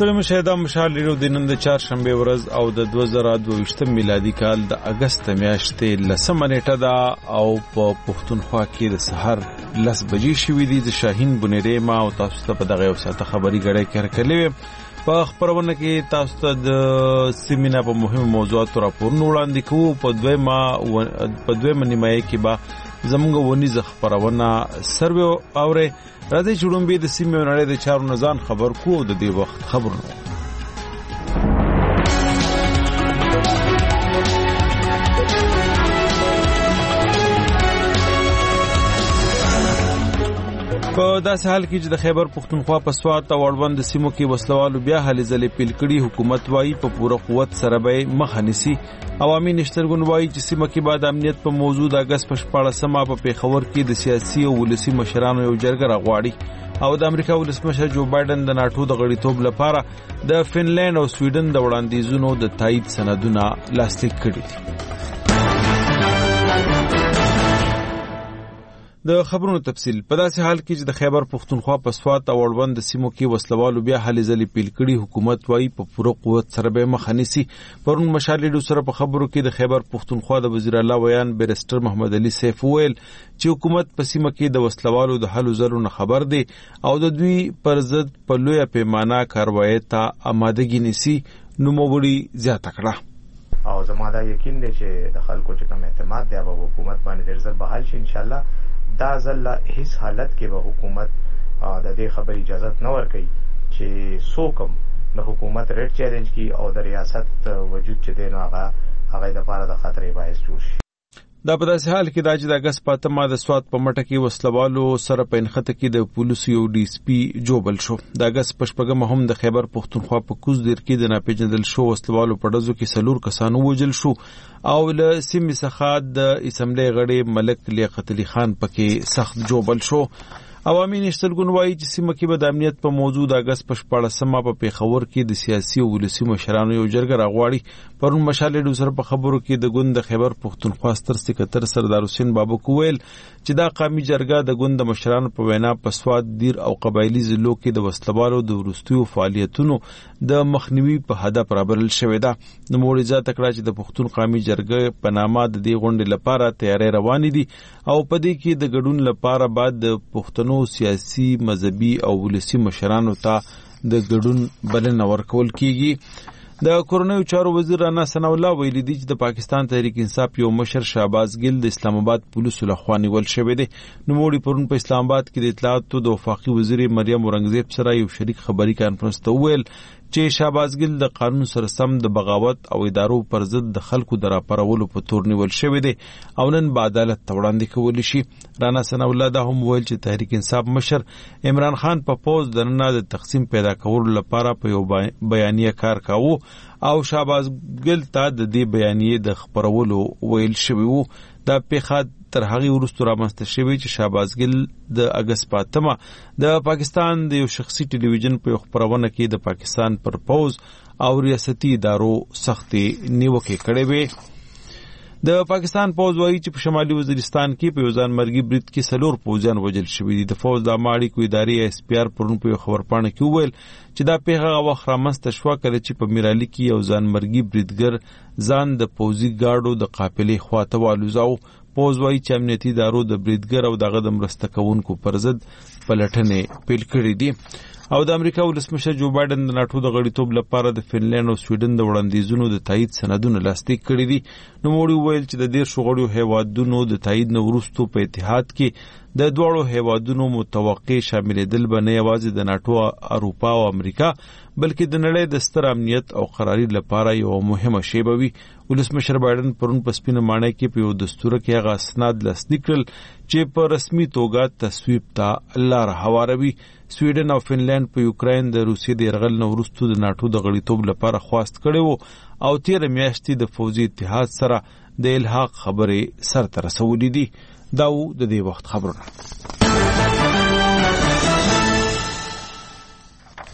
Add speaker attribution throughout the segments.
Speaker 1: ستړي مشاهده مشال لرو د نن د چهارشنبه ورځ او د 2022 میلادي کال د اگست میاشتې 10 نیټه ده او په پښتونخوا کې د سحر 10 بجې شوې دي. د شاهین بنيري ما او تاسو ته په دغه وساته خبري غړې کړکلې په خبرونه کې تاسو ته د سیمینار په مهمو موضوعاتو راپورونه وړاندې کوو. په دویمه نیمایي کې به زموږ ونیزه خبرونه سروي اوره راځي چې ډومبي د سیمې نړۍ د چارو نزان خبر کو د دې وخت خبرونه. په داسې حال کې چې د خیبر پښتونخوا په سوات او اړوند سیمو کې وسلوالو بیا هلې ځلې پیل کړي، حکومت وايي په پوره قوت سره به مخه نیسي. عوامي نشترګون وايي چې سیمه کې بعد امنیت په موضوع د اگست په 14مه په پیښور کې د سیاسي او ولسي مشرانو یو جرګه راغواړي او د امریکا ولسمشر جو بایدن د ناتو د غړیتوب لپاره د فنلند او سویډن د وړاندیزونو د تایید سندونه لاسلیک کړي دي. د خبرونو تفصیل په داسې حال کې چې د خیبر پښتونخوا په سوات او اړوند سیمو کې وسلوالو بیا هلې ځلې پیل کړي، حکومت وايي په پوره قوت سره به مخه نیسي. پرون مشالې سره په خبرو کې د خیبر پښتونخوا د وزیر اعلی ویان بیرسټر محمد علي سیف ویل چې حکومت په سیمه کې د وسلوالو د هلو ځلو نه خبر دی او د دوی پر ضد په لویه پیمانه کاروایی ته آمادګي نیسي. نوموړي زیاته کړه
Speaker 2: او زما دا یقین دی چې د خلکو چې کوم اعتماد دی په حکومت باندې ډېر ځل بحال شي ان شاء الله. دا ځل هیڅ حالت کې به حکومت د دې خبرې اجازه نه ورکوي چې څوک د حکومت ریټ چیلنج کی او د ریاست وجود چې دی نو هغه د لپاره د خطرې باعث جوړ شي.
Speaker 1: دا په داسې حال کې دا چې د اگست 15 د سوات په مټه کې وسلوالو سره په انخته کې د پولیسو یو ډي اس پی جوبل شو. د اگست په 14 هم د خیبر پښتونخوا په کوز دیر کې د ناپېژندل شو وسلوالو په ډزو کې 4 کسانو وژل شو او له سیمې څخه د اسمبلی غړي ملک لیاقت علي خان پکې سخت جوبل شو. عوامي نشترګون وايي چې سیمه کې به د امنیت په موضوع د اگست په 14مه په پیښور کې د سیاسي او ولسي مشرانو یو جرګه راغواړي. پرون مشالې سره په خبرو کې د ګوند د خیبر پښتونخوا ستر سکرټر سردار حسین بابک ویل چې دا قومي جرګه د ګوند د مشرانو په وینا په سوات دیر او قبایلی ضلعو کې د وسلوالو د ورستیو فعالیتونو د مخنیوي په هدف رابرل شوې ده. نوموړي ځکه کړه چې د پښتون قومي جرګه په نامه د دې غونډې لپاره تیاری روان دي او په دې کې د ګډون لپاره بعد د پښتنو سیاسي مذهبي او ولسي مشرانو ته د ګډون بلنه ورکول کیږي. د کورنیو چارو وزیر رانا ثنا الله ویلي دی چې د پاکستان تحریک انصاف یو مشر شهباز ګل د اسلام آباد پولیسو لخوا نیول شوی دی. نوموړي پرون په اسلام آباد کې د اطلاعاتو د وفاقي وزیر مریم اورنګزیب سره یو شریک خبري کانفرنس ته ویل چې شهباز ګل د قانون سره سم د بغاوت او ادارو پر ضد د خلکو د راپارولو په تور نیول شوی دی او نن به عدالت ته وړاندې کولی شي. رانا ثنا الله دا هم ویل چې تحریک انصاف مشر عمران خان په پوز د نه د تقسیم پیدا کولو لپاره په یو بیانیه کار کاوه او شهباز ګل ته د دې بیانیه د خبرولو ویل شوی وو. دا پیښه تر هغه وروسته رامنځته شوی چې شهباز ګل د اگست 15 د پاکستان د یو شخصي ټلویزیون په خبرونه کې د پاکستان پر پوز او ریاستي ادارو سختي نیوکه کړې وې. د پاکستان پوز وايي چې په شمالي وزیرستان کې په ځان مرګي برید کې 4 پوځیان وژل شوي دي. د فوج د ماړي کو ادارې اس پی آر پرون په خبرپاڼه کې وویل چې دا پیښه وخت رامنځته شو کله چې په میرالي کې یو ځان مرګي بریدګر ځان د پوځي ګاډو د قافلې خواته والوزاو. پوز وايي چې امنیتي ادارو د بریدګر او دغه د مرسته کوونکو پر ضد پلټنې پیل کړې دي او د امریکا ولسمشر جو بایدن د ناتو د غړیتوب لپاره د فنلند او سویډن د وړاندیزونو د تایید سندونه لاسلیک کړي دي. نوموړي ویل چې د ډېر شغړیو هیوادونو د تایید نه وروسته په اتحاد کې د دوړو هیوادونو متوقع شاملېدل به نه یوازې د ناتو اروپا او امریکا بلکې د نړۍ د ستر امنیت او قراري لپاره یو مهمه شی به وي. ولسمشر بایدن پرون په سپینه ماڼۍ کې په یو دستور کې هغه اسناد لاسلیک کړل چې په رسمي توګه تصویب ته لار هواروي. سویډن او فنلند په یوکرين د روسیې د یرغل نه وروسته د ناتو د غړیتوب لپاره خواست کړي وو او 13 میاشتې د فوجي اتحاد سره د الحاق خبرې سرته رسولې دي. دا د دې وخت خبرونه.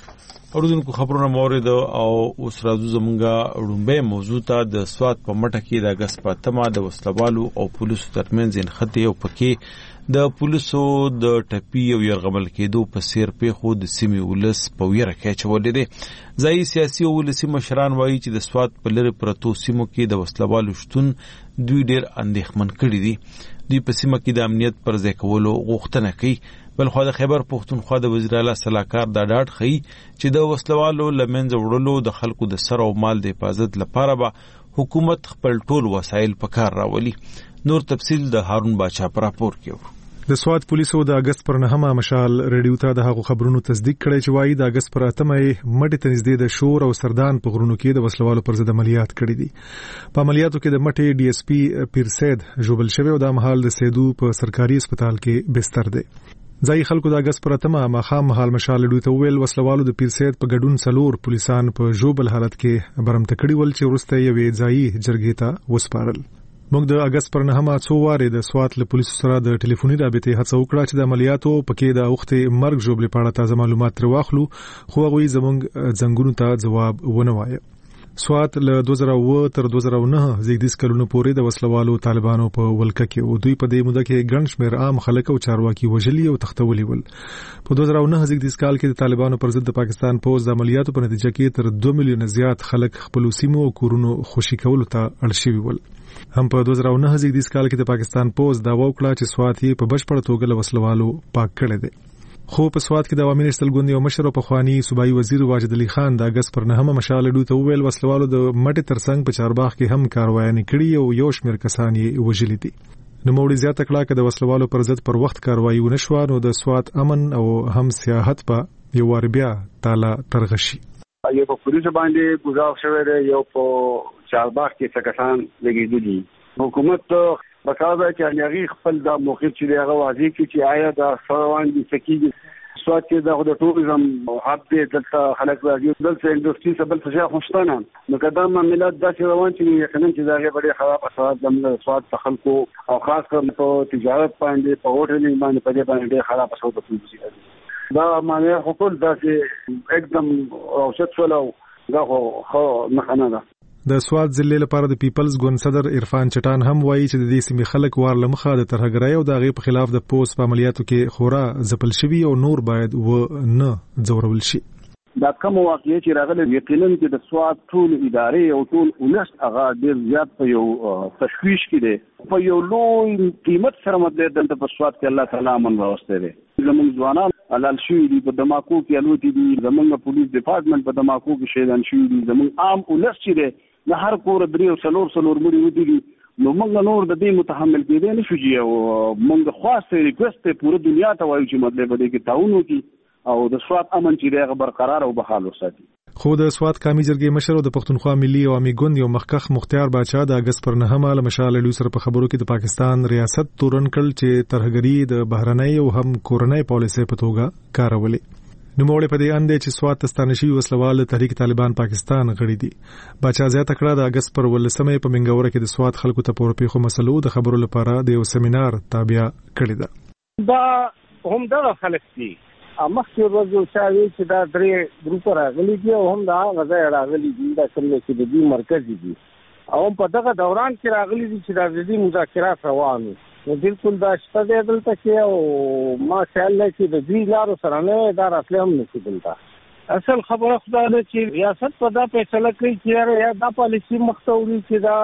Speaker 1: اوردونکو خبرونه مورد او اوس راځو زمونږه وړاندې موضوع ته د سواد په مټه کې د اگست په تمه د وسلوالو او پولیسو ترمنځ انخته او پکې د پولیسو د ټپي او يرغمل کېدو په سیر پیښو د سیمې ولس په ویره کې چولې دي ځای سیاسي او ولسي مشران وایي چې د سواد په لری پرتو سیمو کې د وسلوالو شتون دوی ډېر اندېښمن کړي دي دوی په سیمه کې د امنیت پر ځای کولو غوښتنه کوي بلخو د خیبر پښتونخوا د وزیر اعلی صلاحکار دا ډاډ خي چې د وسلوالو لمنځه وړلو د خلکو د سر او مال د حفاظت لپاره به حکومت خپل ټول وسایل په کار راولي نور تفصیل د هارون باچا پر راپور کې
Speaker 3: د سواد پولیسو د اگست پر 9 مشال ریډیو ته د هغو خبرونو تصدیق کړی چې وایي د اگست پر 8 مټې ته نږدې د شور او سردان په غرونو کې د وسلوالو پر ضد عملیات کړي دي په عملیاتو کې د مټې ډي اس پی پیرسید جوبل شوی او د مهال د سیدو په سرکاري هسپتال کې بستر دی ځای خلکو د اگست پر 8 مخام مهال مشال ریډیو ته ویل وسلوالو د پیرسید په ګډون څلور پولیسان په جوبل حالت کې برمته کړي ول چې ورسته یوې ځای جرګې ته وسپارل موږ د اگست پر 9 څو واره د سوات له پولیسو سره د ټلیفوني رابطې هڅه وکړه چې د عملیاتو پکې د اوخته مرګ جوړې په اړه تازه معلومات تر واخلو خو هغه زموږ زنګونو ته جواب ونه وایي سوات له 2009 تر 2009 زیږدیز کلونو پورې د وسلوالو طالبانو په ولکه کې او دوی په دې موده کې ګڼ شمېر عام خلک او چارواکي وژلي او تختولي ول په 2009 زیږدیز کال کې د طالبانو پر ضد د پاکستان پوز د عملیاتو په نتیجه کې تر 2 میلیون زیات خلک خپل سیمو او کورونو خوشي کولو ته اړ شوي ول هم په 2009 زیږدیز کال کې د پاکستان پوز داوا وکړه چې سوات یې په بشپړ توګه له وسلوالو پاک کړی دی خو په سوات کې د عوامي نېشنل ګوند یو مشر او پخوانی صوبایي وزیر واجد علي خان د اگست پر 9 مشال ډو ته ویل وسلوالو د مټې ترڅنګ په چارباغ کې هم کاروایي کړي او یو شمېر کسان یې وژلي دي نو موړي زیاته کړه چې د وسلوالو پر ضد پر وخت کاروایي ونشو نو د سوات امن او هم سیاحت په یو ور بیا تعالی ترغشي
Speaker 4: یو په پولیسو باندې ګزار شوی دی یو په چارباغ کې څه کسان لګیدلي حکومت بکاوه چې هغه خپل د موقف چې هغه واضح کړي چې آیا د سروان دي سکیږي سوات کې د ټوریزم هاب دې دلته خلک راځي دلته انډستری سبل څه خوشتانه نو قدم ملت داسې روان چې یقینا چې دا غوړي خراب اثرات د سوات خلکو او خاص کر په تجارت باندې په هوټلینګ باندې په دې باندې خراب اثرات کوي دا معنی حکومت داسې एकदम اوشت ولو دا خو نه ده
Speaker 3: د سوات ضلع لپاره د پیپلز ګوند صدر عرفان چټان هم وایي چې د دې سیمې خلک وار لمخه د ترهګرۍ او د هغې په خلاف د پوس په عملیاتو کې خورا ځپل شوي او نور باید نه ځورول شي
Speaker 4: دا کوم واقعي چې راغله یقینا چې د سوات ټول ادارې او ټول ولس هغه ډېر زیات په یو تشویش کې دي په یو لوی قیمت سره مدد د په سوات کې الله تعالی امن راوسته دي زموږ ځوانان علال شوي دي په دماکو کې الوتي دي زموږ پولیس ډپارټمنټ په دماکو کې شهیدان شوي دي زموږ عام ولس چې دي د هر کور درې او څلور مړي ودی نو موږ نور د دې متحمل کېدې نشو چې او موږ خاصه ریکوست پوره دنیا ته وایو چې مطلب دې کې تعاون وکړي او د سوات امن چې دغه برقرار او بحال وساتي
Speaker 3: خو د سوات قومي جرګې مشر او د پښتونخوا ملي عوامي ګوند یو مخکخ مختار باچا د اگست پر 9 له مشال ډو سره په خبرو کې د پاکستان ریاست تورن کړ چې ترهګری د بهرنۍ او هم کورنۍ پالیسۍ په توګه کارولې نو موږ په دې اندې چې سوات تستانشي وسلوال تحریک طالبان پاکستان غړي دي باچا زیاته کړه د اگست پر 18 په منګوره کې د سوات خلکو ته پورې خو مسلو د خبرو لپاره د یو سیمینار تابع کړی ده
Speaker 5: دا هم دا خلک دي مخکې ورځو چاوي چې دا درې ګروپ راغلي دي او هم دا غځای راغلي دي دا څنګه چې د دې مرکز دي او په دغه دوران کې راغلي دي چې د دې مذاکرات روان نو بالکل دا شته دی دلته کې او ماشاءالله چې د دې لارو سره نه دا راتلې هم نشي دلته اصل خبره خدا ده چې ریاست په دا فیصله کوي چې یا دا پالیسي مختوري چې دا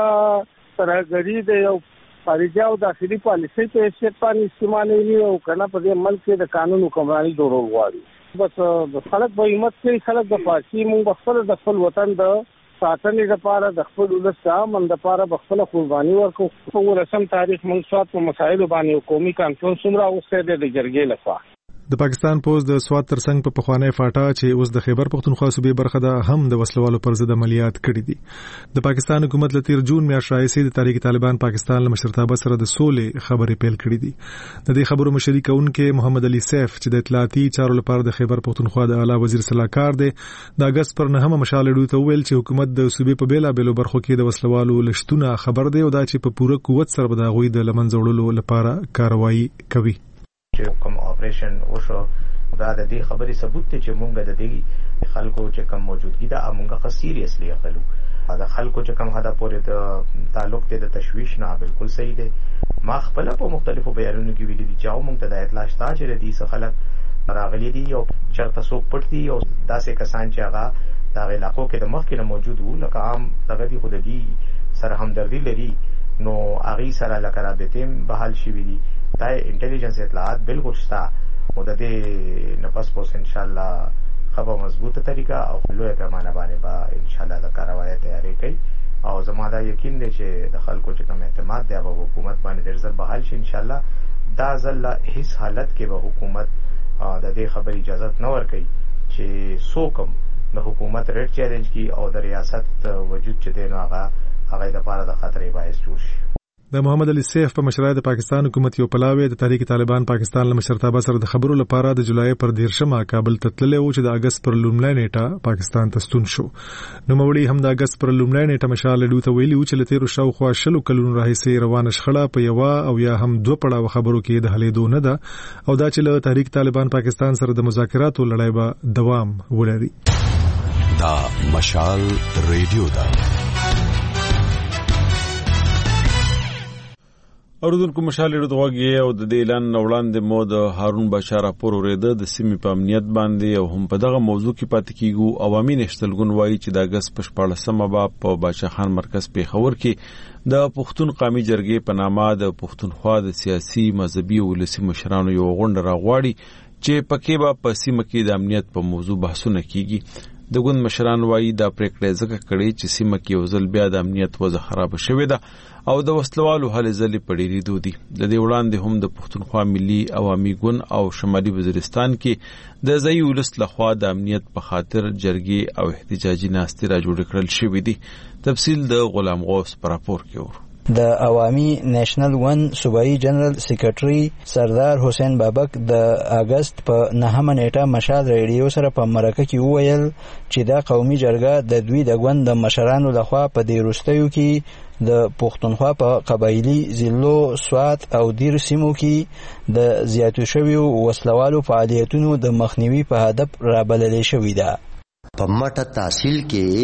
Speaker 5: ترهګری دی او خارجي او داخلي پالیسي په حیثیت باندې استعمالوي او کنه په دې ملک کې د قانون حکمراني جوړول غواړي بس خلک به همت کوي خلک د پارټي مونږ خپل د خپل وطن د ساتنې لپاره د خپل ولس من لپاره خپل قرباني ورکو په رسم تاریخ مونږ سوات په مسایلو باندې قومي کانفرنس هم راوستي د جرګې لخوا
Speaker 3: د پاکستان پوز د سوات ترڅنګ په پخوانی فاټا چې اوس د خیبر پختونخوا صوبې برخه ده هم د وسلوالو پر ضد عملیات کړي دي د پاکستان حکومت له تیر جون میاشتې راهیسې د تحریک طالبان پاکستان له مشرتابه سره د سولې خبرې پیل کړې دي د دې خبرو مشري کوونکې محمد علي سیف چې د اطلاعاتي چارو لپاره د خیبر پختونخوا د اعلی وزیر صلاحکار دی د اگست پر 9 مشال ډو ته ویل چې حکومت د صوبې په بیلا بیلو برخو کې د وسلوالو لشتونه خبر دی او دا چې په پوره قوت سره به د غوي د لمنځه وړلو لپاره کاروایی کوي
Speaker 2: چې کوم اپریشن وشو دا د دې خبرې ثبوت دی چې مونږ د دې خلکو چې کم موجودګي دا امونګه خ سیریسلی اخلو دا خلکو چې کم هدا پورې د تعلق ته د تشویش نه بالکل صحیح دی. ما خپل په مختلفو بیانونو کې ویلي دي چې او مونږ ته د اطلاع شته چې دې څه خلک راغلي دي او چرته څوک پټ دي او داسې کسان چې هغه دا علاقو کې د مخکې نه موجود وو لکه عام دغه دي خو د دې سره همدردي لري نو هغه سره لکه رابطې بحال شي دي دا انټيليجنس اطلاعات بالکل شته او د دې نفس پوس ان شاء الله خبر مضبوطه طریقه او لوی پیمانه باندې با ان شاء الله د کاروایی تیاری کوي او زما دا یقین دی چې د خلکو چې کوم اعتماد دی په حکومت باندې ډېر زر بحال شي ان شاء الله. دا ځل هیڅ حالت کې به حکومت د دې خبرې اجازه نه ورکوي چې څوک د حکومت ریټ چیلنج کی او د ریاست وجود چې دی نو هغه د پاره د خطرې باعث جوړ شي.
Speaker 3: د محمد علي سیف په مشرۍ د پاکستان حکومت یو پلاوی د تحریک طالبان پاکستان له مشرتابه سره د خبرو لپاره د جولای پر 13 کابل ته تللی و چې د اگست پر لومړۍ نیټه پاکستان ته ستون شو. نو مولوی هم د اگست پر لومړۍ نیټه مشال ډیو ته ویلي و چې لته رو شاوخوا شلو کلونو راهیسې روانه شخړه په یو او یا هم دوه پړاو خبرو کې د حلیدو نه ده او دا چې له تحریک طالبان پاکستان سره د مذاکراتو لړۍ به دوام ولري.
Speaker 6: دا مشال ریډیو دا
Speaker 1: اوردونکو مشال ریډیو او د اعلان وړاندې مو د هارون بشار راپور اوریده د سیمې په امنیت باندې او هم په دغه موضوع کې پاتې کیږو. عوامي نشتلګون وایي چې د اگست په 14مه با په باچا خان مرکز پیښور کې د پښتون قومي جرګې په نامه د پښتونخوا د سیاسي مذهبي او ولسي مشرانو یو غونډه راغواړي چې پکې به په سیمه کې د امنیت په موضوع بحثونه کیږي. د ګوند مشران وایي دا پریکړه ځکه کړې چې سیمه کې یو ځل بیا د امنیت وضع خراب شوې ده او د وسلوالو هلې ځلې په ډېرېدو دي. د دې وړاندې هم د پښتونخوا ملي عوامي ګوند او شمالي وزیرستان کې د ځایي ولس لخوا د امنیت په خاطر جرګې او احتجاجي ناستې را جوړې کړل شوې دي. تفصیل د غلام غوث په راپور کې ورو.
Speaker 7: د عوامي نېشنل ون صوبایي جنرال سیکریټري سردار حسین بابک د اگست په 9مه نیټه مشال ریډیو سره په مرکه کې وویل چې دا قومي جرګه د دوی د ګوند د مشرانو لخوا په دې وروستیو کې د پښتونخوا په قبایلی ضلعو سوات او دیر سیمو کې د زیاتو شویو وسلوالو فعالیتونو د مخنیوي په هدف رابلل شوې ده.
Speaker 8: په مټه تحصیل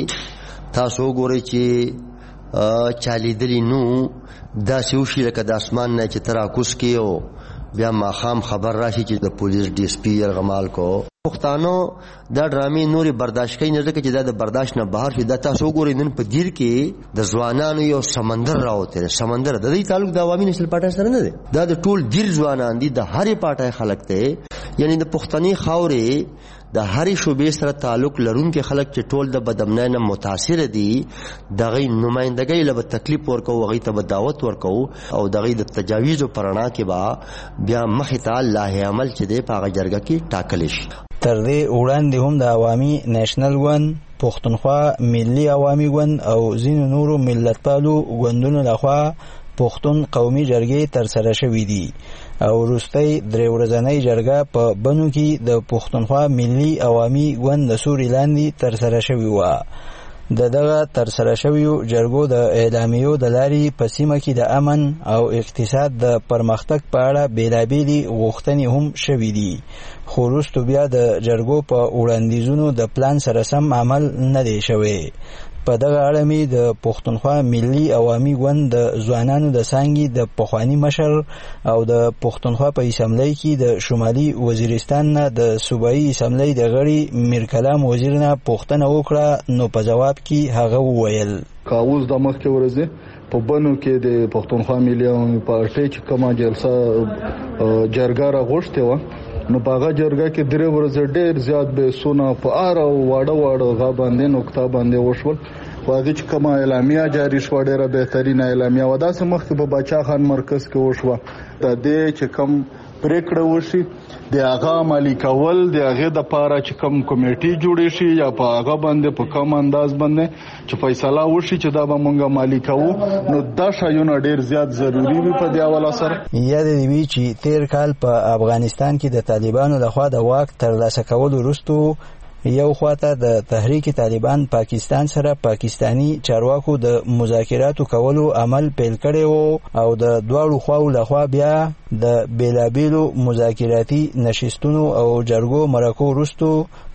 Speaker 8: کې تاسو ګورئ چې چالیدلی نو دا سوشي لکه د اسمان نه چې تراکوس کې او بیا ماخام خبر راشي چې د پولیس ډي اس پی يرغمال کو پښتانو دا ډرامې نوري برداشت کوي نه ځکه چې دا د برداشت نه بهر شي. دا تاسو ګورئ نن په دیر کې د ځوانانو یو سمندر راوته سمندر د دې تعلق د عوامي نسل پارټي سره نه دی. دا د ټول دیر ځوانان دي د هرې پارټي خلک ته یعنی د پښتني خاورې د هرې شوبې سره تعلق لرونکي خلک چې ټول د بدامنۍ نه متاثر دي دغه نمائندګۍ له تکلیف ورکو هغه ته دعوت ورکو او دغه د تجاویز پرانا کې با بیا مخې ته الله عمل چې دی په هغه جرګه کې ټاکل شي.
Speaker 7: تر دې وړاندې هم د عوامي نېشنل ون پښتونخوا ملي عوامي ګوند او ځینو نورو ملتپالو ګوندونو لخوا پښتون قومي جرګې تر سره شوې دي او وروستۍ درې ورځنۍ جرګه په بنو کې د پښتونخوا ملي عوامي ګوند د سوري لاندې تر سره شوې وه. دغه تر سره شویو جرګو د اعلامیو د لارې په سیمه کې د امن او اقتصاد د پرمختګ په اړه بیلابېلې غوښتنې هم شوې دي خو وروسته بیا د جرګو په وړاندیزونو د پلان سره سم عمل نه دی شوی. په دغه اړه می د پښتونخوا ملي عوامي ګوند د ځوانانو د څانګې د پخوانی مشر او د پښتونخوا په اسمبلی کې د شمالي وزیرستان نه د صوبایي اسمبلی د غړي میر کلام وزیر نه پوښتنه وکړه نو په جواب کې هغه وویل
Speaker 9: کاوز د مخ کې ورځي په بنو کې د پښتونخوا ملي عوامي پارټي چې کومه جلسه جرګه راغوښته و نو باغه جرګه کې درې ورځې ډېر زیات به سونه په اره واړه غا باندې نقطه باندې وشول. واغې چې کومه اعلامیه جاری شو ډېره بهترینه اعلامیه و داسې مخکې په باچا خان مرکز کې وشوه. د دې چې کوم پریکړه وشي د هغه عملي کول د هغه د پاره چې کوم کمیټي جوړې شي یا په هغه باندې په کوم انداز باندې چې فیصله وشي چې دا به مونږه مالي کوو نو دا شایونه ډېر زیات ضروری وي په دې حواله سره.
Speaker 7: یاد دی وی چې تیر کال په افغانستان کې د طالبانو لخوا د واک ترلاسه کولو وروسته یو خواته د تحریک طالبان پاکستان سره پاکستانی چارواکو د مذاکراتو کولو عمل پیل کړی وو او د دواړو خواو لخوا بیا د بیلابیلو مذاکراتي نشستونو او جرګو مرکو وروسته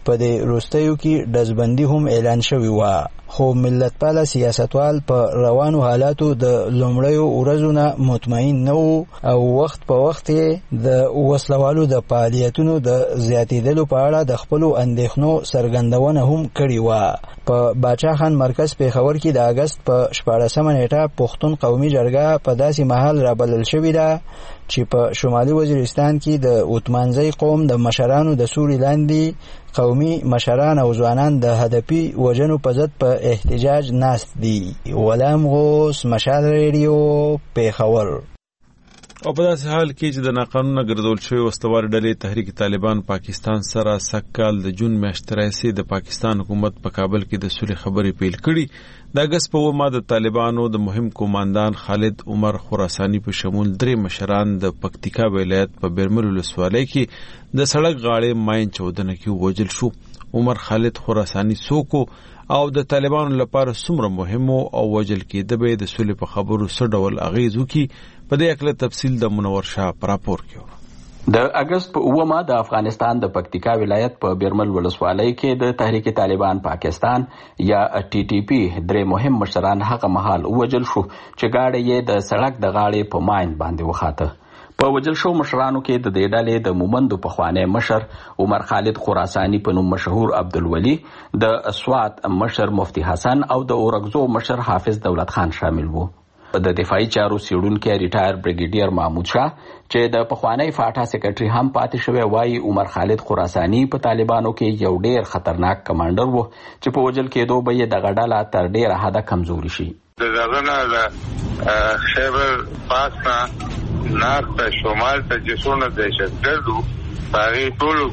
Speaker 7: په دې وروستیو کې ډزبندي هم اعلان شوی و، خو ملتپاله سیاستوال په روانو حالاتو د لومړیو ورځو نه مطمئن نه وو او وخت په وخت د وسلوالو د فعالیتونو د زیاتېدلو په اړه د خپلو اندېښنو څرګندونه هم کړې وه. په باچا خان مرکز پېښور کې د اګست په 14مه نیټه پښتون قومي جرګه په داسې مهال رابلل شوې ده چې په شمالي وزیرستان کې د اوتمانزی قوم د مشرانو د سوري لاندې قومي مشران او ځوانان د هدفي وژنو په ضد په احتجاج ناست دي. غلام غوث، مشال ریډیو، پېښور.
Speaker 1: او په داسې حال کې چې د ناقانونه ګرځول شوی وسلوال ډلې تحریک طالبان پاکستان سره سږکال د جون میاشتې راهیسې د پاکستان حکومت په کابل کې د صلح خبرې پیل کړي. د اګست په 9 د طالبانو د مهم قوماندان خالد عمر خراساني په شمول 3 مشران د پکتیکا ولایت په بیرمل ولسوالۍ کې د سړک غاړې ماین چودنه کې وژل شو. عمر خالد خراساني څوک او د طالبانو لپاره څومره مهم او وژل کېده به د صلح په خبرو څه ډول اغیز وکړي، په دې اړه تفصیل د منور شاه پر راپور کې.
Speaker 10: د اګست په 9 د افغانستان د پکتیکا ولایت په بیرمل ولسوالۍ کې د تحریک طالبان پاکستان یا ټي ټي پی 3 مهم مشران هغه مهال وژل شو چې گاډي یې د سړک د غاړې په ماین باندې وخاته. په وژل شو مشرانو کې د دې ډلې د مومندو پخوانی مشر عمر خالد خراساني په نوم مشهور عبدالولي، د سوات مشر مفتی حسن او د اورګزو مشر حافظ دولت خان شامل وو. د دفاعي چارو سیړونکي ریټایر بریګیډیر محمود شاه چې د پخوانی فاټا سیکریټري هم پاتې شوی وایي عمر خالد خراساني په طالبانو کې یو ډیر خطرناک کمانډر وو چې په وژل کېدو به یې دغه ډله تر ډیره حده کمزوري شي.
Speaker 11: دغه نه د خیبر پاسنا نارت شمال ته جسونه دهشتګردو هغې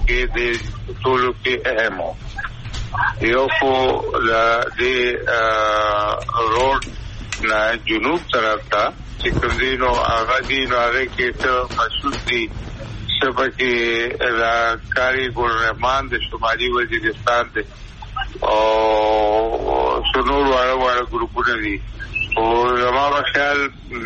Speaker 11: ټولو کې اهم و. یو خو د روډ نه جنوب طرف ته چې کوم دی نو هغه دی نو هغې کې څه مشهور دي څه پکې د کاري ګل رحمان د شمالي وزیرستان دی او څو نور واړه ګروپونه دي. او زما په خیال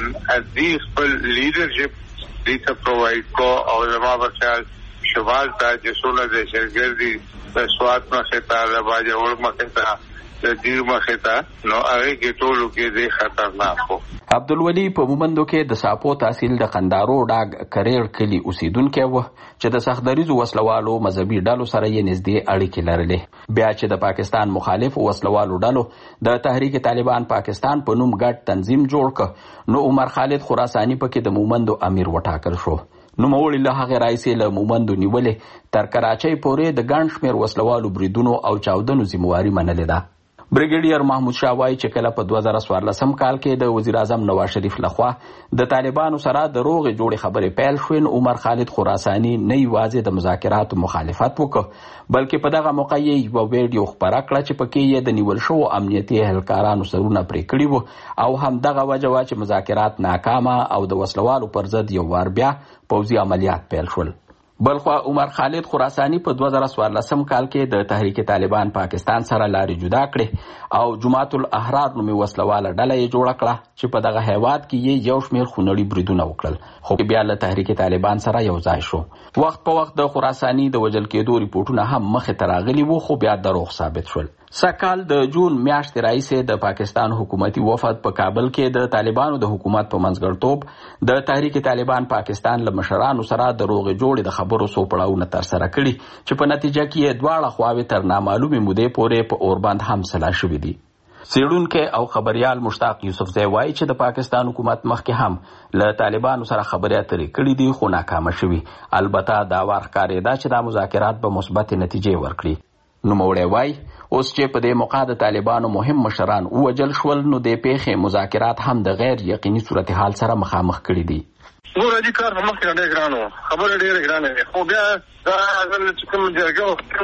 Speaker 11: دې خپل لیډرشپ دې ته پرووایډ کو او زما په خیال شمال ته جسونه دهشتګردي د سوات مخې ته د باجوړ مخې ته د دیر مخې ته نو هغې کې ټولو کې دې خطرناک و.
Speaker 10: عبدالولي په مومندو کې د ساپو تحصیل د قندارو ډاګ کریر کلي اوسیدونکی و چې د سختدریزو وسلوالو مذهبي ډلو سره یې نږدې اړیکې لرلې. بیا چې د پاکستان مخالف وسلوالو ډلو د تحریک طالبان پاکستان په نوم ګډ تنظیم جوړ ک نو عمر خالد خراساني پکې د مومندو امیر وټاکل شو. نوموړي له هغې راهیسې له مومندو نیولې تر کراچۍ پورې د ګڼ شمېر وسلوالو بریدونو او چاودنو ذمواري منلې ده. بریګیډیر محمود شاه وایي چې کله په 2014 کال کې د وزیر اعظم نواز شریف لخوا د طالبانو سره د روغې جوړې خبرې پیل شوې نو عمر خالد خراساني نه یوازې د مذاکراتو مخالفت وکړ بلکې په دغه موقع یې یوه ویډیو خپره کړه چې پکې یې د نیول شوو امنیتي اهلکارانو سرونه پرې کړي وو او همدغه وجه وه چې مذاکرات ناکامه او د وسلوالو پر ضد یو وار بیا پوځي عملیات پیل شول. بلخوا عمر خالد خراساني په 2014 کال کې د تحریک طالبان پاکستان سره لارې جدا کړې او جماعت الاحرار نومي وسلواله ډله یې جوړه کړه چې په دغه هیواد کې یې یو شمېر خونړي بریدونه وکړل خو بیا له تحریک طالبان سره یو ځای شو. وخت په وخت د خراساني د وژل کېدو ریپورټونه هم مخې ته راغلي وو خو بیا دروغ ثابت شول. سکال د جون میاشتې راهیسې د پاکستان حکومتي وفد په کابل کې د طالبانو د حکومت په منځګړیتوب د تحریک طالبان پاکستان له مشرانو سره د روغې جوړې د خبرو څو پړاوونه ترسره کړي چې په نتیجه کې یې دواړه خواوې تر نامعلومې مودې پورې په اوربند هم سلا شوي دي. څېړونکی او خبریال مشتاق یوسفزی وایي چې د پاکستان حکومت مخکې هم له طالبانو سره خبرې اترې کړي دي خو ناکامه شوي. البته دا وار ښکارېده چې دا مذاکرات به مثبت نتیجې ورکړي. نوموړی وایي اوس چې په دې موقع د طالبانو مهم مشران ووژل شول نو دې پیښې مذاکرات هم د غیر یقیني صورتحال سره مخامخ کړي دي.
Speaker 5: ګوره دې کار مخکې نه ډېر ګران و، خبره ډېره ګرانه وې، خو بیا دا چې کوم جرګه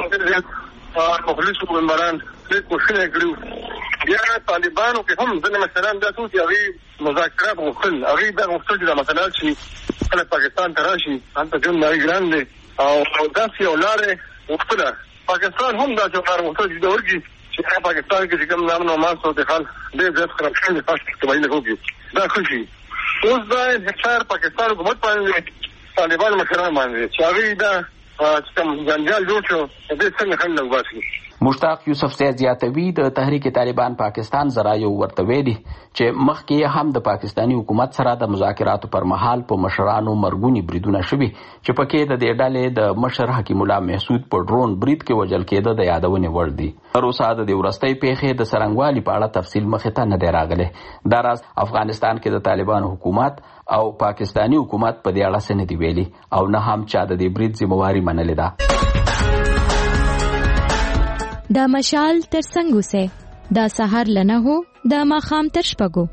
Speaker 5: وه مخلصو ممبران ډېر کوښښونه یې کړي وو. بیا طالبانو کې هم ځینې مشران داسې وو چې هغوی مذاکرات غوښتل، هغوی دا غوښتل چې دا مسله چې کله پاکستان ته راشي هلته ژوند د هغوی ګران دی او داسې یو لارې غوښتله. پاکستان هم دا چې لارې غوښتل چې دا ورکړي چې پاکستان کې چې کوم امن او امان صورتحال ډېر زیات خراب شوی دی، خاص اجتماعي لږ وکړي دا ښه شي. اوس دا انحصار پاکستان حکومت باندې طالبان مشران باندې چې هغوی دا کوم جنجال جوړ شو دې څنګه حل وباسي.
Speaker 10: مشتاق یوسف سید زیاتوی د تحریک طالبان پاکستان ذرایو ورته ویلي چې مخکې هم د پاکستانی حکومت سره د مذاکراتو پر مهال په مشرانو مرګونی بریدونه شوي چې پکې د دې ډلې د مشر حکیم الله محسود په ډرون برید کې وژل کېده د یادونې وړ دي. تر اوسه د دې وروستۍ پیښې د څرنګوالي په اړه تفصیل مخې ته نه دی راغلی. دا راز افغانستان کې د طالبان حکومت او پاکستانی حکومت په دې اړه څه نه دي ویلي او نه هم چا د دې برید ذمہواري منلې ده.
Speaker 12: دا مشال تر څنګه سه دا سحر لنه هو دا ماخام تر شپګو.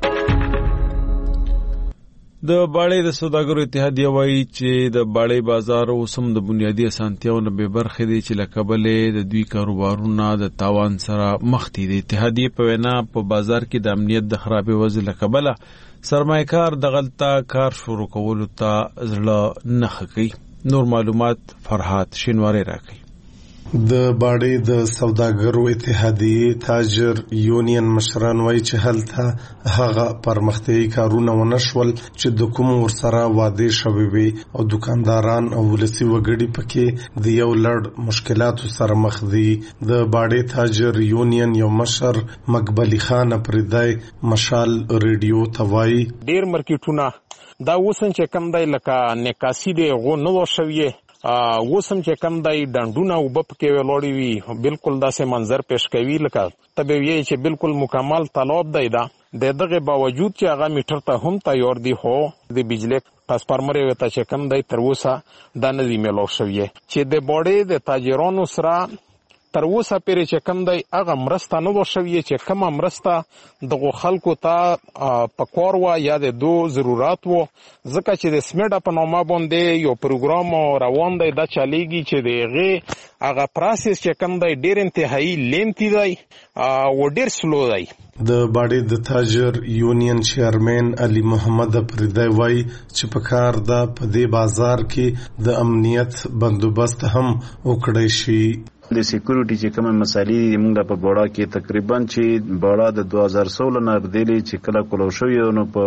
Speaker 1: د باړې د سوداګرو اتحادیه وایي چې د باړې بازار اوسم د بنیادی اسانتیاونو به برخه دي چې لکبلې د دوی کاروبارونه د تاوان سره مخ دي. د اتحادیه په وینا په بازار کې د امنیت د خرابې وضع لکبله سرمایه‌کار د غلطه کار شروع کولو ته ځړه نه خکې. نور معلومات فرحات شینواری راکړي.
Speaker 13: د باړې د سوداګرو اتحادیه تاجر یونین مشران وایي چې هلته هغه پرمختیايي کارونه ونشول چې د کوم ورسره واده شوی وي او دکانداران او ولسی وګړي پکې د یو لړ مشکلاتو سره مخ دي. د باړې تاجر یونین یو مشر مقبلی خان پردای مشال ریډیو توای
Speaker 14: ډیر مارکیټونه دا وسن چې کم دی لکه نکاسی دی غو نو شوی وسم چې کم دی ډنډونه او بپ کې ولاړی وي بالکل داسې منظر پیش کوي لکه تبه وی چې بالکل مکمل طلب دی. دا د دغه باوجود چې هغه میټر ته هم تیار دی هو د بجلی ټرانسفارمر وته چې کم دی تر اوسه د نه دی ملو شوی چې د باډي د تاجرانو سره تر اوسه پرې چې کم دی هغه مرسته نه و شوی چې کومه مرسته دغه خلکو ته پکور و یا د دو ضرورت و ځکه چې د سمیډ په نامه باندې یو پروګرام روان دی دا چلیږي چې دغه هغه پروسس چې کم دی ډیر انتهایی لینتی دی او ډیر سلو دی.
Speaker 13: د باډي د تاجر یونین چیرمن علي محمد پردای وای چې په کار دا په دې بازار کې د امنیت بندوبست هم وکړی شي.
Speaker 15: د سکیورټي چې کوم مسالې موږ په بوړا کې تقریبا چې بوړا د 2016 نه بدلی چې کله کولو شوی نو په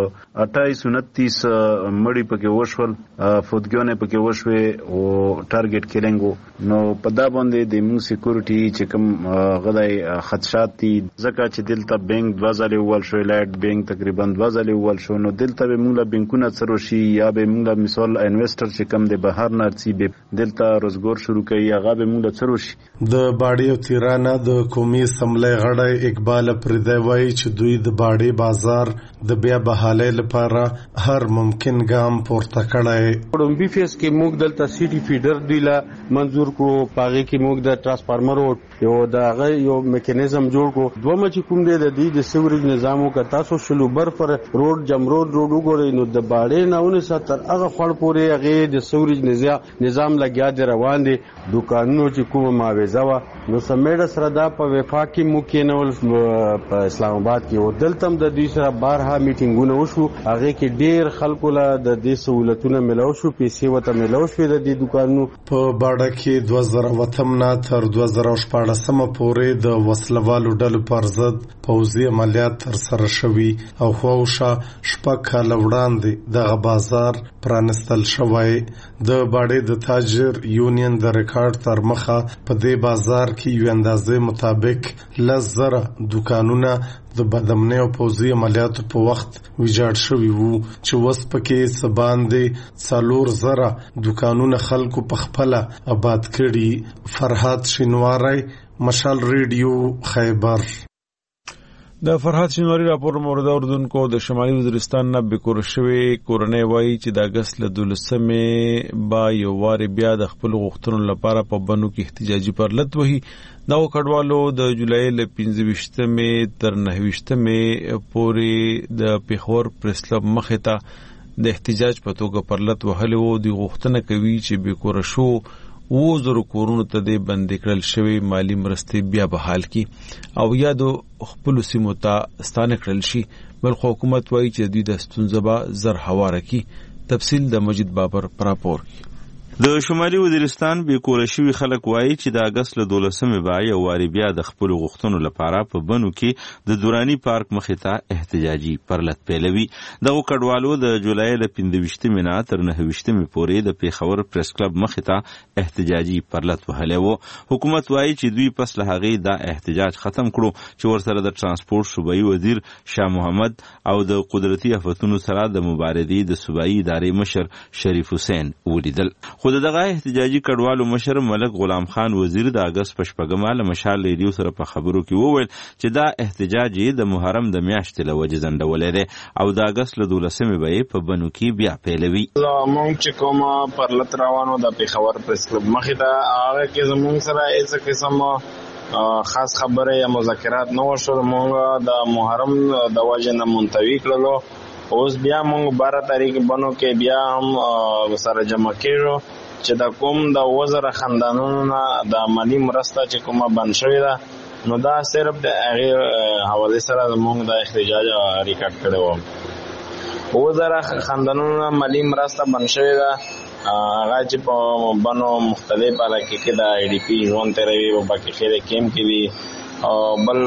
Speaker 15: 2829 مړی پکې وشول فوتګونه پکې وشوي او ټارګټ کیلینګ نو په دا باندې د موږ سکیورټي چې کوم غدای خدشات دي ځکه چې دلته بانک 2000 ول شو لایټ بانک تقریبا 2000 ول شو نو دلته موږ بانکونه سره شي یا به موږ مثال انویسټر چې کوم د بهر نرسي به دلته روزګار شروع کوي هغه به موږ سره شي.
Speaker 13: د باډي او تیرانه د قومي اسمبلی غړی اقبال پردای وایي چې دوی د باډي بازار د بیا بحالۍ لپاره هر ممکن ګام پورته کړی.
Speaker 5: اولمپی فیس کې موږ دلته سیټي فیډر دی لا منظور کړو پاغي کې موږ د ټرانسفارمر یو دغه یو میکانیزم جوړ کړو دوه چې کوم دی د دې د سیوریج نظامو کا تاسو شلوبر پر روډ جمرود روډ وګورئ نو د باډي نهونه ستر هغه خړ پورې هغه د سیوریج نظام لګیا دی روان دي دکانونو چې کوم معاوضه نو سمیډ سره دا په وفاق کې مکینول په اسلام آباد کې او دلتم د دې سره بارها میټینګونه وشو هغه کې ډیر خلکو له د دې سہولتونو ملو شو پیسې وته ملو شو د دې دکانونو.
Speaker 13: په باډه کې 2008 نه تر 2014 پورې د وسلوالو ډلو پر ضد پوځي عملیات تر سره شوي او خوښه شپږ کاله وړاندې دغه بازار پرانستل شوی. د باډې د تاجر یونین د ریکارډ تر مخه په دې بازار کې یو اندازې مطابق 10,000 دکانونه د بدامنۍ او پوځي عملیاتو په وخت ویجاړ شوي وو چې وس پکې سباندې 4,000 دکانونه خلکو په خپل آباد کړي. فرحات شینواری مشال ریډیو خیبر.
Speaker 1: د فرحات شینواری راپور مورد اردوونکو د شمالي وزیرستان نه بکور شوی کورنۍ وایي چې د اگست له 12 با یو واري بیا د خپل غوښتنو لپاره په بنو کې احتجاجي پرلط وهي. دا کډوالو د جولای له 15 تر 19 پورې د پیښور پریس کلب مخې ته د احتجاج په توګه پرلط وهلي وو. د غوښتنه کوي چې بکور شو 2,000 کورونو ته د بندي کړل شوی مالی مرستې بیا بحال کی او یا د خپل سیمو ته ستانه کړل شي بل حکومت وایي چې دوی د ستونزه به زر هواره کی. تفصیل د مجید بابر پر راپور کی. د شمالي وزیرستان به کور شوی خلک وایي چې د اگست له 12مې به یو واری بیا د خپل غوښتنو لپاره په بنو کې د دورانی پارک مخې ته احتجاجي پرلط پیلوي. دغه کډوالو د جولای له 15مې نه تر 9مې پورې د پیښور پریس کلب مخې ته احتجاجي پرلط وهلی و. حکومت وایي چې دوی پس له هغې دا احتجاج ختم کړو چې ورسره د ترانسپورت صوبایي وزیر شاه محمد او د قدرتي آفتونو سره د مبارزې د صوبایي ادارې مشر شریف حسین ولیدل. خو دغه احتجاجي کډوالو مشر ملک غلام خان وزیر د اگست په 8مه له مشال ریډیو سره په خبرو کې وویل چې دا احتجاج د محرم د میاشتې له وجې ځنډولی دی او د اگست له 12مې به یې په بنو کې بیا پیلوي.
Speaker 16: زموږ چې کومه پرلط روانو د پیښور پریس کلب مخې ته هغه کې زموږ سره هیڅ قسم خاص خبره یا مذاکرات نه وشول. موږ د محرم د وجې نه منطوي کړلو. اوس بیا موږ 12 تاریخ بنو کې بیا هم سره جمع کېږو چې د کوم د وزر خاندانونو نه د مالی مرسته چې کومه بند شوې ده نو دا صرف د هغې حوالې سره موږ د احتجاج ریکارډ کړی وم. وزر خاندانونو نه مالی مرسته بند شوې ده هغه چې په بنو مختلف علاقې کې د ای ډي پي ژوند تېروي په باقي خیر کیمپ کې وي او بل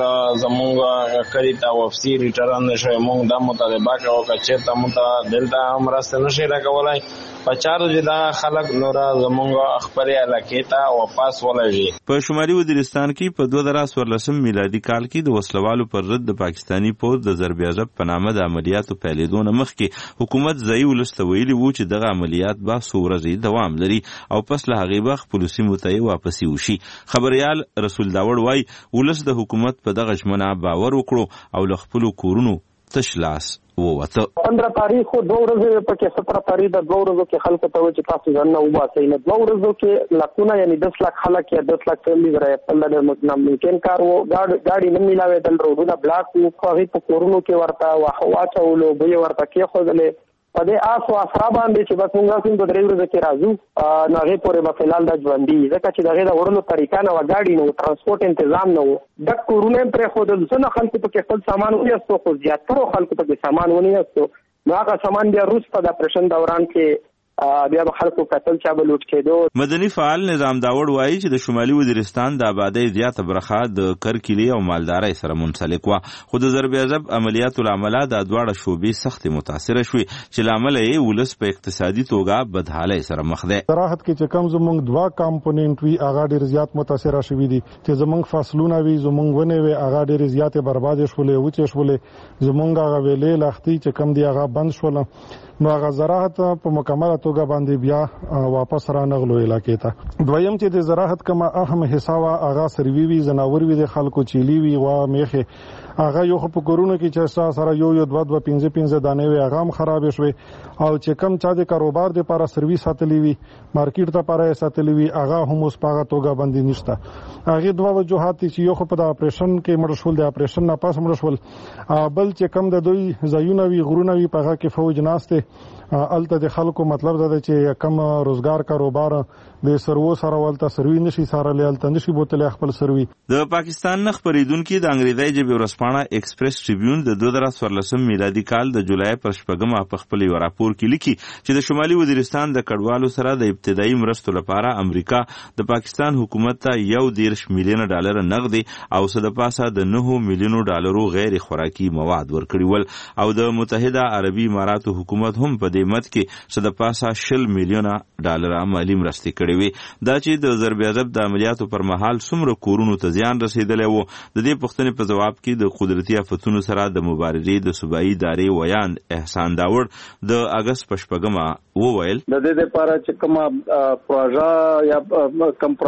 Speaker 16: زمونږ کلی ته واپسي ریټرن نه شوی. موږ دا مطالبه کوو که چېرته موږ ته دلته هم مرسته نه شي راکولی په چارو چې دا خلک نوره زمونږ خپلې علاقې ته واپس ولږي.
Speaker 1: په شمالي وزیرستان کې په 2014 میلادي کال کې د وسلوالو پر ضد د پاکستاني پوځ د ضرب عضب په نامه د عملیاتو پیلېدو نه مخکې حکومت ځایي ولس ته ویلي وو چې دغه عملیات به څو ورځې دوام لري او پس له هغې به خپلو سیمو ته یې واپسي وشي. خبریال رسول داوړ وایي ولس د حکومت په دغه ژمنه باور وکړو او له خپلو کورونو تش لاس ووته.
Speaker 17: 15 تاریخ 2 ورځې پکې 17 تاریخ د 2 ورځو کې خلکو ته و چې تاسو ځان نه وباسئ. نه 2 ورځو کې لکونه یعنی 10 لک خلک یا 10 لک فیملی غره په لږ ممکن کار وو. گاډي نه میلاوېدل، روډونه بلاک وو. هغې په کورونو کې ورته واچولو، بویې ورته کېښودلې. په دې آس و اسرا باندې چې بس موږ کوم په 3 ورځو کې راځو نو هغې پورې به فلحال دا ژوندي ځکه چې د هغې د وړلو طریقه نه وه، ګاډي نه و، ترانسپورټ انتظام نه و، ډک کورونه یې پرېښودل. څونه خلکو پکې خپل سامان ونیستو خو زیاترو خلکو پکې سامان ونیستو. نو هغه سامان بیا وروسته د اپریشن دوران کې بیا به خلکو کتل چا به لوټ کېدو.
Speaker 1: مدني فعال نظام داوړ وایي چې د شمالي وزیرستان د آبادۍ زیاته برخه د کرکیلې او مالدارۍ سره منسلک وه، خو د ضرب عضب عملیاتو له امله دا دواړه شعبې سختې متاثره شوې چې له امله یې ولس په اقتصادي توګه بدحالۍ سره مخ دی.
Speaker 18: راحت کې چې کم زموږ 2 کمپوننټ وي هغه ډېر زیات متاثره شوي دي. چې زموږ فصلونه وي، زموږ ونې وي، هغه ډېرې زیاتې بربادې شولې، وچې شولې. زموږ هغه ویلې لښتې چې کم دي هغه بند شول. نو هغه زراعت په مکمله توګه باندې بیا واپس رانغلو علاقې ته. دویم چې د زراعت کومه اهم حصہ وه هغه سروي وي، ځناور وي، د خلکو چیلي وي، غوا میخې هغه یو خو په کورونو کې چې سره یو 2 5 دانې وي هغه هم خرابې شوې. او چې کم چا د کاروبار دپاره سروي ساتلی وي، مارکیټ دپاره یې ساتلی وي، هغه هم اوس په هغه توګه باندې نشته. هغې 2 وجوهات دي چې یو خو په د اپریشن کې مړه شول، د اپریشن نه پس مړه شول. بل چې کم د دوی ځایونه وي، غرونه وي، په هغه کې فوج ناست دی. الته د خلکو مطلب دا دی چې کم روزګار کاروبار د سرو سره ولته سروي نشي سارلی، الته نشي بوتلی خپل سروي.
Speaker 1: د پاکستان نه خپرېدونکي د انګریزي ژبې ورځپاڼه ایکسپریس ټریبیون د 2014 میلادي کال د جولای پر 8مه په خپل یو راپور کې لیکي چې د شمالي وزیرستان د کډوالو سره د ابتدایي مرستو لپاره امریکا د پاکستان حکومت ته $1.3 میلیون نغدي او څه د پاسه د $9 میلیون غیر خوراکي مواد ورکړي ول او د متحده عربي اماراتو حکومت هم په دې مد کې څه د پاسه $20 میلیون مالي مرستې کړې وي. دا چې د ضرب عضب د عملیاتو پر مهال څومره کورونو ته زیان رسېدلی و د دې پوښتنې په ځواب کې د قدرتي آفتونو سره د مبارزې د صوبایي ادارې ویاند احسان داوړ د اګست په 8مه وویل
Speaker 17: د دې لپاره چې کومه پروژه یا کوم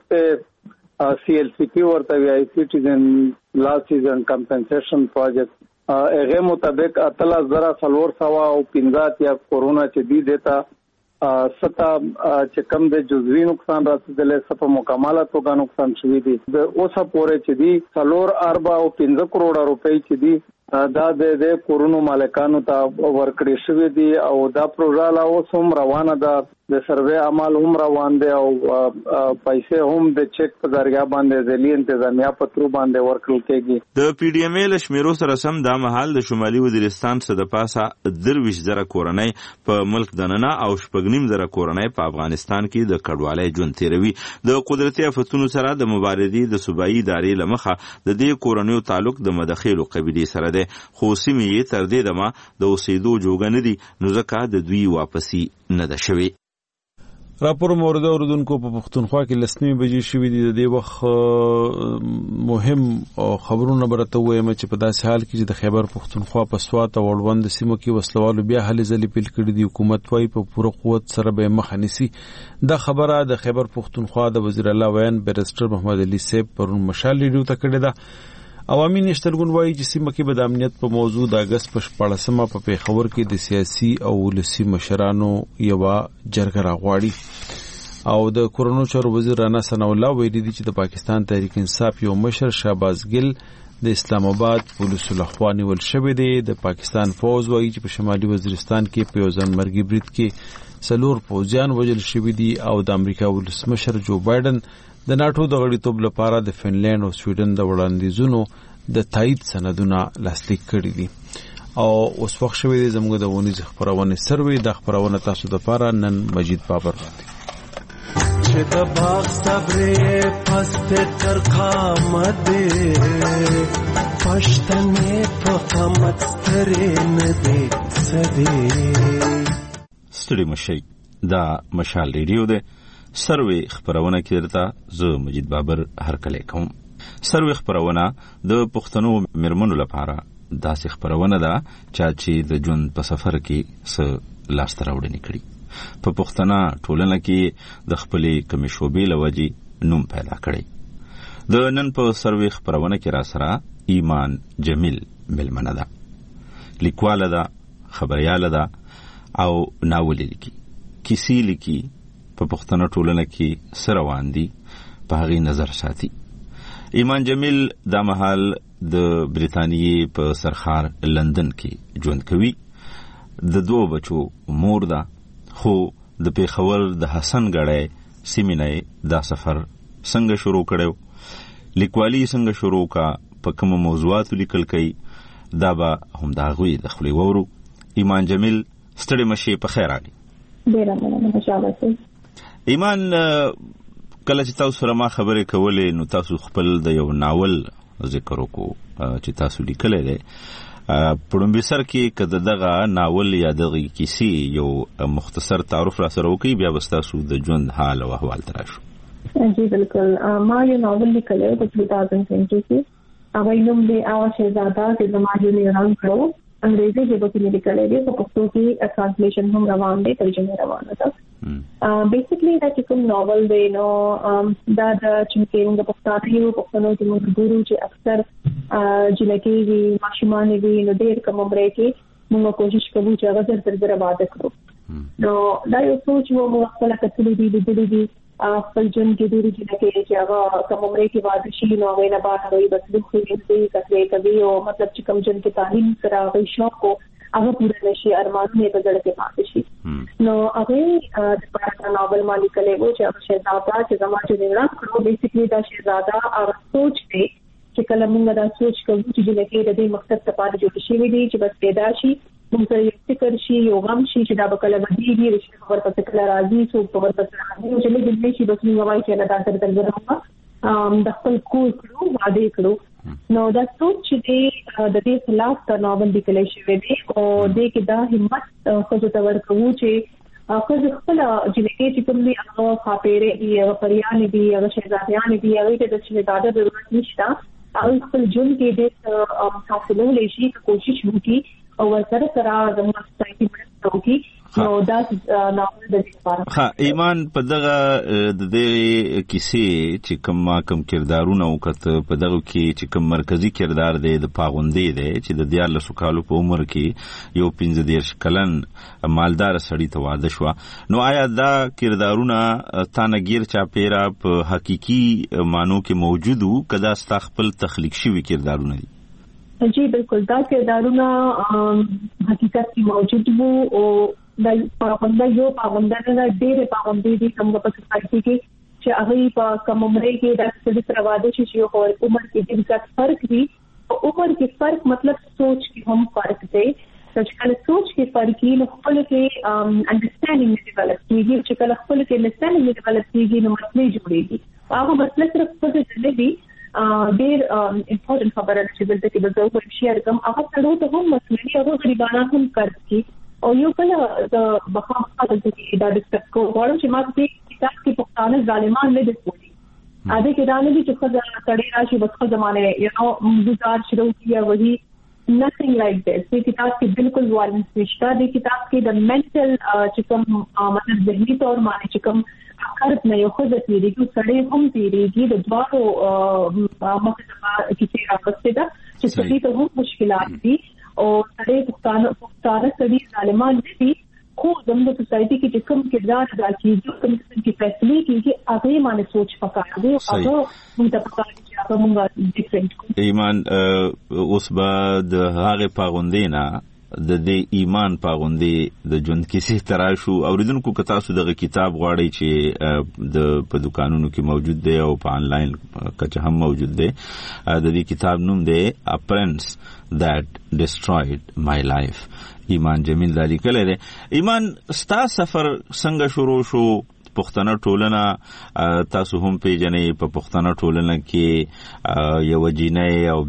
Speaker 17: پروجیکټ CLCP ورته وایي سټیزن لاس سیزن کمپنسیشن پروجیکټ هغه مطابق 13,415 یا کورونا چې دی دیتا ستا چې کم د جزوی نقصان رسیدلی څه په مکمله توګه نقصان شوي دي. د اوسه پورې چې دي 4.5 کروڑه روپۍ چې دي دا د کورونو مالکانو ته ورکړې شوې دي او دا پروژه لا اوس هم روانه ده.
Speaker 5: د سروې عمل هم روان دي او پیسې هم د چک په ذریعہ باندې ځلي انتظامیه په تر باندې ورکړل کېږي.
Speaker 19: د پی ډی ام ال شمیرو سره سم د محل د شمالي وزیرستان څخه د پاسه 23,000 کورنۍ په ملک دننه او 9,500 کورنۍ په افغانستان کې د کډوالۍ ژوند تیروي. د قدرتي آفتونو سره د مبارزې د صوبایي ادارې لمخه د دې کورنیو تعلق د مدخیلو قبیلې سره دی، خو سیمې یې تر دې دمه د اوسېدو جوګه نه دي، نو ځکه د دوی واپسي نه ده شوې.
Speaker 1: راپور مورد اوردونکو په پښتونخوا کې لسنی بجې شوې دي. د دې وخت مهم خبرونه برته وایم چې په داسې حال کې چې د خیبر پښتونخوا په سوات او وړوند سیمو کې وسلوالو بیا هلې ځلې پیل کړي دي. حکومت وايي په پوره قوت سره به مخه نیسي. دا خبره د خیبر پښتونخوا د وزیر الله ویان بیرسټر محمد علي صاحب پرون مشال ریډیو ته کړې ده. عوامي نشتلګون وایي چې سیمه کې به د امنیت په موضوع د اگست په 14مه په پیښور کې د سیاسي او ولسي مشرانو یو جرګه راغواړي او د کورونو چارو وزیر رانا ثنا الله ویلي دي چې د پاکستان تحریک انصاف یو مشر شهباز ګل د اسلام آباد پولیسو لخوا نیول شوی دی. د پاکستان فوج وایي چې په شمالي وزیرستان کې په یو ځانمرګي برید کې 4 پوځیان وژل شوي دي او د امریکا ولسمشر جو بایدن د ناټو د غړیتوب لپاره د فنلند او سویډن د وړاندیزونو د تایید سندونه لاسلیک کړي دي. او اوس وخت شوی دی زموږ د ونیز خبرونه سروي د خبرونه تاسو د لپاره نن مجید بابر
Speaker 20: چې د باغ صبرې پست تر قامت پښتنې په قامت سترې نه دي سدي
Speaker 19: ستړي مشي دا مشال ریډیو ده. سروي خبرونه کې درته زه مجید بابر هر کله کوم. سروي خبرونه د پښتنو مرمنو لپاره داسې خبرونه ده چې د ژوند په سفر کې څه لاس ته راوړنې کړي. په پښتنه ټولنه کې د خپلې کمې شوبې له وجې نوم پیدا کړی. د نن په سروي خبرونه کې را سره ایمان جمیل ملمنه ده. لیکواله ده، خبریاله ده او ناول لیکي، کیسې لیکي. په پښتنه ټولنه کې سره روان دي په هغه نظر ساتي. ایمان جمیل دا مهال د بریتانیې په سرخار لندن کې ژوند کوي. د 2 بچو مور ده، خو د پیښور د حسن ګړی سیمینه دا سفر څنګه شروع کړو، لیکوالي څنګه شروع کا، په کوم موضوعاتو لیکل کوي، دا به هم دا غوي د خپل وورو. ایمان جمیل ستړي مشي په خیر راغلی.
Speaker 21: ډیره مننه، خوشاله.
Speaker 19: ایمان کله چې تاسو سره ما خبرې کولې نو تاسو خپل د یو ناول ذکر وکړو چې تاسو لیکلی دی. په لومړي سر کې که دغه ناول یا دغه کیسې یو مختصر تعارف را سره وکړي، بیا به ستاسو د ژوند حال او احوال ته راشو.
Speaker 21: جی بالکل. ما یو ناول لیکلی په 2020 کې. هغه نوم دی آوا شهزاده چې زما ژوند یې رنګ کړو. انګریزي ژبه کې مې لیکلی دی، په پښتو کې ټرانسلیشن هم روان دی، ترجمه روانه ده. بیسیکلی دا چې کوم ناول دی نو دا د چې موږ پښتنو کې موږ ګورو چې اکثر جنکې وي، ماشومان وي، نو ډېر کم عمر کې موږ کوشش کوو چې هغه زر واده کړو. نو دا یو سوچ و موږ خپل کتلې دي لیدلې دي خپل ژوند کې ډېرې جنکې چې هغه کم عمر کې واده شي نو هغوی نه بعد هغوی بس لوښ کوي او مطلب چې کوم ژوند کې تعلیم سره هغوی شوق کو هغه پوره نشي، ارمانونه په زړه کې پاتې شي. نو هغه د پاره ناول ما لیکلی و چې هغه شهزاده چې زما ژوند یې رنګ کړو. بیسیکلی دا شهزاده هغه سوچ دی چې کله موږ دا سوچ کوو چې جنکې د دې مقصد لپاره جوړ شوي دي چې بس پیدا شي، موږ سره یو فکر شي، یو غم شي چې دا به کله بدېږي، رشته خبر پسې کله راځي، څوک خبر پسې راځي، او چې لږ دې شي بس موږ وایي چې دا سره تلګرم د خپل کور کړو، واده کړو. نو دا سوچ چې د دې خلاف د ناول لیکلی شوی دی او دې کې دا همت ښځو ته ورکوو چې ښځې خپله جنکې چې کوم دي هغه ښاپېرې دي، هغه پریانې دي، هغه شهزادیانې دي، هغوی ته د شهزاده ضرورت نشته. هغوی خپل ژوند کې ډېر حاصلولی شي که کوشش وکړي او ورسره سره زموږ سوسایټي مرسته وکړي. نو دا ناول د دې لپاره
Speaker 19: ایمان په دغه د دې کیسې چې کوم کردارونه وکړه، په دغه کې چې کوم مرکزی کردار دی د پاغوندې دی چې د 14 کالو په عمر کې یو 15 کلن مالدار سړی ته واده شو. نو آیا دا کردارونه تانه غیر چاپیرا په حقيقي مانو کې موجود وو کدا ستا خپل تخلیق شوی کردارونه دي؟
Speaker 21: جی بالکل، دا کردارونه حقیقت کې موجود وو او د پابنده یو پابنده نه ډېر پابندي دي کوم په سوسایټي کې چې هغه په کوم عمر کې د څه سره واده شي چې یو عمر کې د څه فرق دي او عمر کې فرق مطلب سوچ کې هم فرق دی. چې کله سوچ کې فرق کې نو خپل کې انډرستانډینګ ډیولپ کیږي چې کله خپل کې انډرستانډینګ ډیولپ کیږي نو مسلې جوړيږي. هغه مسله سره خپل ځل دی ډېر امپورټنت خبره چې دلته کې د زو په شیر کوم هغه څلور ته هم مسلې هغه غریبانه هم کړی او یو کله د بخا خپل کې دا ډسکس کوو چې ما دې کتاب کې پښتانه ظالمان نه دي کوي اده کې دا نه دي چې خدای کړي راشي بس خو زمانه یو گزار شروع کیا وਹੀ nothing like this. یہ کتاب کی بالکل وائلنس نشتا دی کتاب کی د منټل چې کوم مطلب ذهني طور باندې چې کوم حقارت نه یو خود تیری کی سړی هم تیریږي د دوه مخه کې راغسته ده چې سړي ته هم مشکلات دي او سړی پښتانه سړي ظالمان دي خو زموږ سوسایټي کې چې کوم کردار ادا کیږي کوم څه کې فیصله کیږي هغه باندې سوچ پکار دی او موږ ته پکار دي چې هغه موږ ډیفرنٹ
Speaker 19: ایمان اوس بعد هغه پاغوندینا د دې ایمان پاغوندې د ژوند کیسې تراشو اوریدونکو که تاسو دغه کتاب غواړئ چې د په دکانونو کې موجود دی او په انلاین کچه هم موجود دی د دې کتاب نوم دی A Prince That Destroyed My Life. ایمان جمیل دالی کله دی. ایمان ستا سفر څنګه شروع شو؟ پښتنه ټولنه تاسو هم پیژنې په پښتنه ټولنه کې یو جینۍ او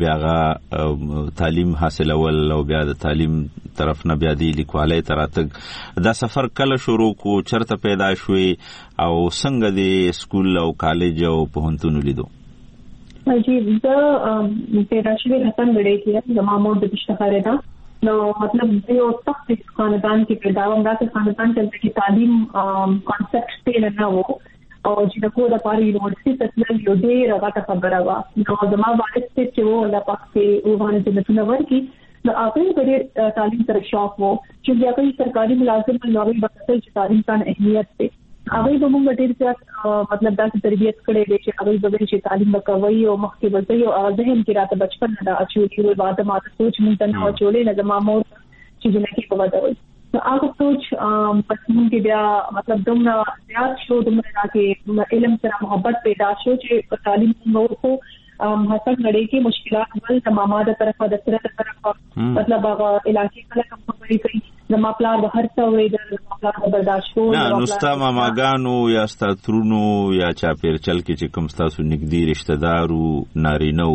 Speaker 19: بیا تعلیم حاصلول او بیا د تعلیم طرف نه بیا دی لیکوالۍ تراتګ دا سفر کله شروع کو چرته پیدا شوي او څنګه دی سکول او کالج او پوهنتون لیدو؟
Speaker 21: جی زه پیدا شوی حسن وړې کې زما مور د بشتخاره ده نو مطلب یو سخت خاندان کې پیدا وم راته خاندان کې تعلیم کانسپټ ته نه وو او چې د کومه لپاره یونیورسيټي ته تلل یو ډېر غټه خبره وه نو زما والد چې وو الله پاک کې او باندې د نتونه ورکی نو هغه ډېر تعلیم سره شوق وو چې بیا کوي سرکاري ملازم نو هغه بسل چې تعلیم ته اهمیت دی هغه د موږ ډېر زیات مطلب دا تربیت کړې دي چې هغه د چې تعلیم وکوي او مخکې ورته او ذهن کې راته بچپن نه اچولې وي بعد ما سوچ مونږ نه اچولې نه زما مور چې جنکی په ودا وي نو هغه سوچ پسمون کې بیا مطلب دومره زیات شو دومره راکې علم سره محبت پیدا شو چې تعلیم نور کو حسن لړې کې مشکلات ول د ماما د طرفه د سره طرفه مطلب هغه علاقې کله کوم خبرې کوي زما پلار به هر څه وې د پلار برداشت کو
Speaker 19: نو ستا ماماګانو یا ستا ترونو یا چاپیر چل کې چې کوم تاسو نږدې رشتہ دارو نارینه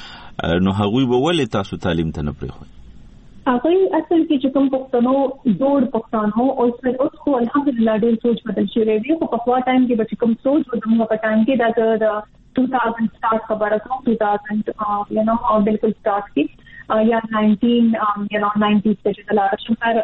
Speaker 19: نو هغوی به ولې تاسو تعلیم ته نه پرېښود؟
Speaker 21: هغه اصل کې چې کوم پښتنو جوړ پښتانو اوس خو الحمدلله ډېر سوچ بدل شوی دی خو په خوا ټایم کې به کوم سوچ ودمغه په ټایم کې دا 2000 سٹارٹ خبره کوم 2000 بالکل سٹارٹ کی یا 1990 سے چلا شکر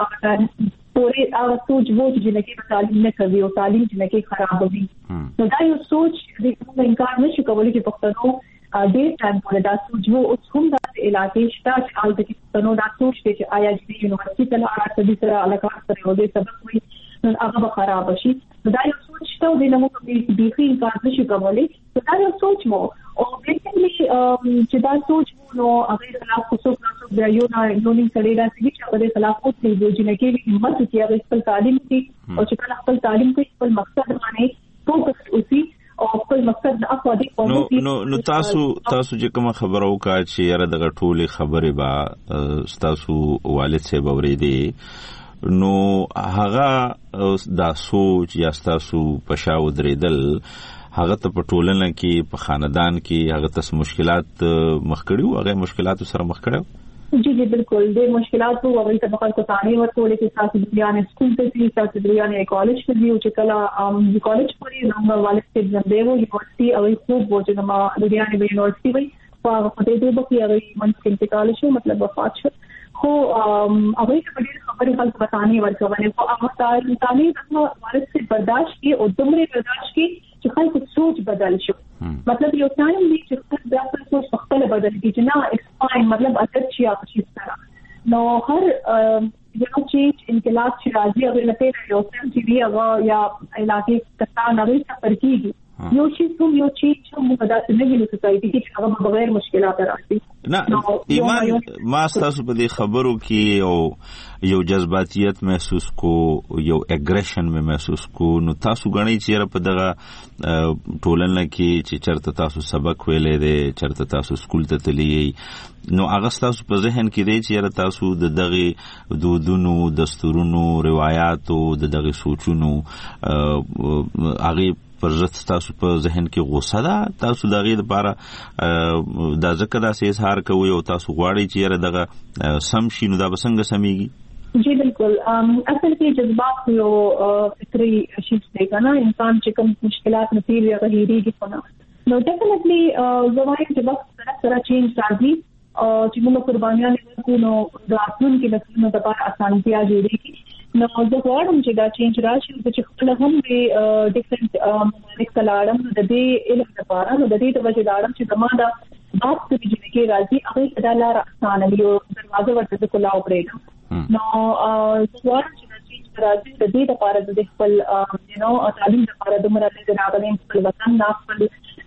Speaker 21: پورے سوچ وہ جن کی تعلیم نے کبھی اور تعلیم جن کی خراب ہوئی تو دا یو سوچ د انکار نشي کولای چې پښتنو ډېر ټایم پورې دا سوچ وو اوس هم دا علاقې شته چې حال د پښتنو دا سوچ دی چې آیا چې یونیورسيټي ته لاړ چې سره علاقه سره یو دې سبق وي نو هغه به خراب شي دا یو سوچ ته د نمو په بیخي انکار نشي کولای دا یو سوچ مو او بیسیکلی چې دا سوچ نو هغه خلاف خصوصا د یو نه سړي راځي چې هغه خلاف او د جنکی همت کوي هغه خپل تعلیم کوي او چې کله خپل تعلیم کوي خپل مقصد باندې فوکس وکړي او خپل مقصد نه افادي
Speaker 19: نو تاسو چې کوم خبرو کا چې یاره دغه ټولې خبرې با تاسو والد صاحب اورېدي نو هغه دا سوچ یا تاسو پښا ودرېدل هغه ته په ټولنه کې په خاندان کې هغه تاسو مشکلات مخ کړیو هغه مشکلات سره مخ کړو
Speaker 21: جی بالکل د مشکلات وو هغه ته بخښه کوتانه ورکول چې تاسو د بیان سکول ته چې تاسو د بیان کالج ته دیو چې کله کالج پورې نو والد ته ځندې وو یونیورسيټي او خوب وو چې ما د بیان یونیورسيټي وي په دې ته به هغه منځ کې کالج شو مطلب وفات شو خو هغه په ډېر خبرې خلک بتانه ورکوونه خو هغه تعلیم د والد څخه برداشت کی او دومره برداشت کی چې خلکو سوچ بدل شو مطلب یو ټایم دی چې خلک دا سوچ خپل بدل کی چې نه اټس فاین مطلب اثر شي هغه شي سره نو هر یو چې انقلاب چې راځي هغه لته یو سم چې دی هغه یا علاقې کسان هغه سفر کیږي یو چیز موږ دا څنګه وینو سوسایټي کې هغه بغیر مشکلات راځي.
Speaker 19: نه ایمان ما تاسو په دې خبرو کې یو جذباتیت محسوس کو یو اګریشن مې محسوس کو نو تاسو غنئ چې په دغه ټولنه کې چې چرته تاسو سبق ویلې دي چرته تاسو سکول ته تللی نو هغه تاسو په ذهن کې دی چې تاسو د دغه دودونو دستورونو روایتو د دغه سوچونو هغه پر ضد تاسو په ذهن کې غوسه ده تاسو دغه لپاره د ذکر داسې اظهار کوي او تاسو غواړئ چې دغه سم شي نو دا به څنګه سميږي؟
Speaker 21: جی بالکل اصل کې جذبات یو فطري شی دی کنه انسان چې کوم مشکلات نه تیر یا غیریږي کنه نو ډیفینیټلی زموږ چې وخت سره چینج راځي او چې موږ قربانیان ورکو نو د اصلون کې نسلونو لپاره اسانتیا جوړیږي. نو زه غواړم چې دا چینج راشي چې خپل هم د ډیفرنٹ ممالک تلاړم د دې علم لپاره نو د دې د وجې لاړم چې زما دا بات کې راځي هغه دا لار اسانه یو دروازه ورته کولا اوپریټ نو غواړم چې دا چینج راځي د دې لپاره د خپل تعلیم لپاره د مراد د راغلي خپل وطن نه خپل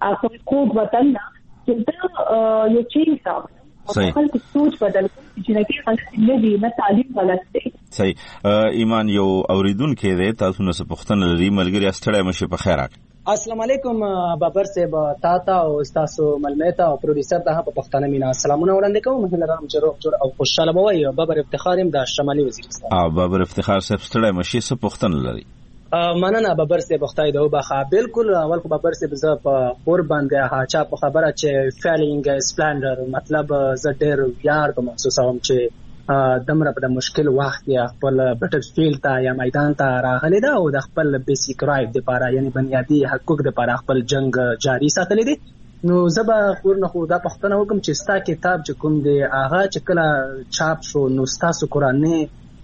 Speaker 21: کوډ وطن نه چې دا یو چینج راځي خپل سوچ بدل چې نه کې غلطي نه تعلیم غلط دی.
Speaker 19: صحیح. ایمان یو اوریدونکو دی تاسو نه پوښتنه لري ملګری استړی مشه په خیر راغلی.
Speaker 4: السلام علیکم بابر صاحب تاتا او تاسو ملمیتا او پروډوسر ته په پښتانه مینا سلامونه وړاندې کوم مهله رحم جوړ او خوشاله بوي بابر افتخارم د شمالي وزیرستان.
Speaker 19: بابر افتخار صاحب استړی مشه څه پوښتنه لري؟
Speaker 4: مننه بابر صاحب خدای دې وبخا بالکل اول کو بابر صاحب ز په اور باندې ها چا په خبره چې فیلینګ سپلندر مطلب ز ډېر یار په محسوسوم چې دمره په مشکل وخت یا خپل بټل فیلډ ته یا میدان ته راغلی دا او د خپل بیسیک رائټ لپاره یعنی بنیادی حقوق لپاره خپل جنگ جاری ساتلی دي. نو زبا خورنه خو دا پښتنه وکم چې ستا کتاب چې کوم دی هغه چې کله چاپ شو نو تاسو قرآنی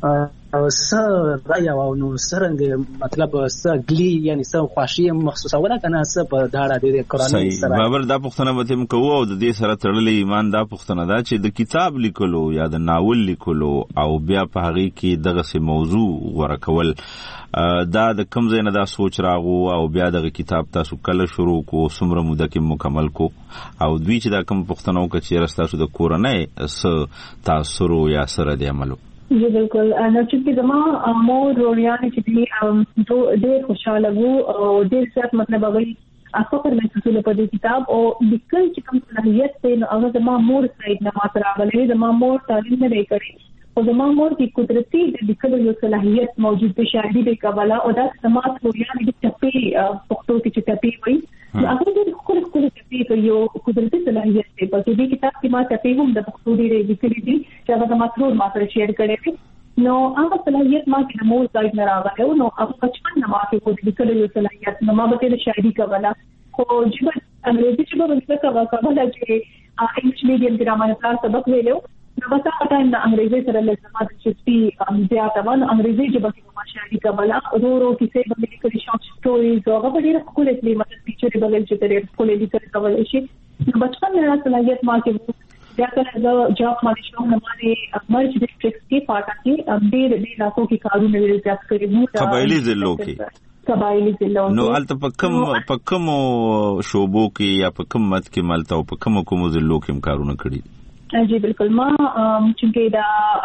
Speaker 4: او سره رایا او نو سرنګ مطلب سره گلی یعنی سره خواشي مخصوصه ولا کنه سره په داړه د قرآنی سره بابر
Speaker 19: دا پښتنه به تم کوو او د دې سره تړلې ایمان دا پښتنه دا چې د کتاب لیکلو یا د ناول لیکلو او بیا په هغه کې دغه سه موضوع غوړه کول دا د کوم ځای نه دا سوچ راغو او بیا دغه کتاب تاسو کله شروع کو سمره موده کې مکمل کو او دوی چې دا کوم پښتنو کې چې رستاسو د کورنۍ س تاثر یا سره د عملو.
Speaker 21: جی بالکل نو چې زما مور ورویانې چې دې ډېر خوشاله وو او ډېر زیات مطلب هغه فخر محسوس په دې کتاب او لیکل چې کوم صلاحیت دی نو هغه زما مور سایډ نه ماته راغلی زما مور تعلیم نه کړی او زما مور کې قدرتي د لیکلو یو صلاحیت موجود دی شاعري به قباله او دا زما ورویانې د چپی پښتو کې چې چپی وایي هغه د خپل چپی یو قدرتي صلاحیت دی په دې کتاب کې ما چپی هم د پښتو ډېرې لیکلې دي چې هغه زما ټول ما سره شیر کړی دی نو هغه صلاحیت ما کې مور سایډ نه راغلی نو هغه بچپن نه ما کې د لیکلو یو صلاحیت نو ما به د شاعري قباله خو چې انګریزي چې به څه قباله چې انګلیش میډیم کې راځي تاسو سبق ویلو نو بس هغه ټایم د انګریزي سره له زماده چې زیاته ونه انګریزي ژبه کې ما شاعري قباله ورو کیسې به لیکلي شارټ سټوریز او هغه ډېر خپل دې مطلب پیچري بغل چې ډېر خپل لیکل کول شي نو بچپن نه صلاحیت ما کې بیا کله دا جاب باندې شو نو باندې مرچ ډیسټریکټ کې پاټا کې ډېر علاقو کې کارونه ویل زیات کړی نو
Speaker 19: قبایلی ضلعو کې نو الته په کوم شوبو کې یا په کوم مت کې ملته او په کوم ضلعو کې کارونه کړی؟
Speaker 21: جی بالکل ما چې دا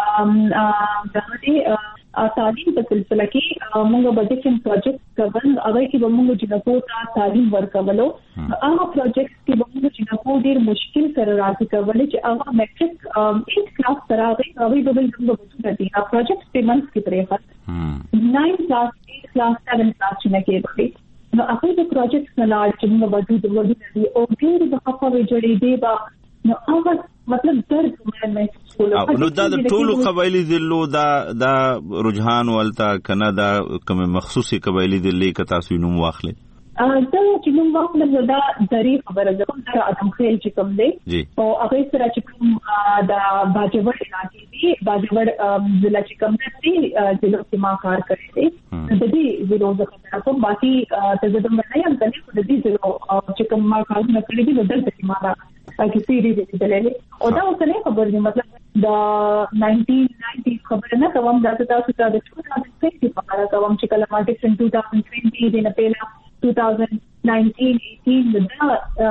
Speaker 21: تعلیم په سلسله کې موږ به ډیفرنٹ پروجیکټ کول هغه کې به موږ جنکو ته تعلیم ورکولو هغه پروجیکټ کې به موږ جنکو ډیر مشکل سره راځي کولای چې هغه میټریک 8 کلاس سره هغه به موږ دي هغه پروجیکټ په منځ کې پرې خاص 9 کلاس 8 کلاس 7 کلاس چې نه کېږي نو هغه د پروجیکټ نه لاړ چې موږ وځو او ډیر د خپل جوړې دی با نو هغه مطلب درد
Speaker 19: نو دا د ټولو قبایلی ضلعو دا رجحان ولته کنه دا کوم مخصوصي قبایلی ضلع کې تاسو نوم واخلې
Speaker 21: دا چې نوم واخلې دا درې خبره ده کوم تر ادم خیل چې کوم دی او هغه سره چې کوم دا باجوړ علاقې دی باجوړ ضلع چې کوم دی ضلع کې ما کار کړی دی د دې ضلع څخه کوم باقي تجربه نه یم کړی د دې ضلع چې کوم ما کار نه کړی دی دلته کې ما تاکي سیریز دې دلته او دا اوس نه خبر دی مطلب دا 1990 خبر نه کوم دا تاسو ته د 2020 په اړه کوم چې کله ما ډیفرنٹ 2020 دې نه پیلا 2019-18 دا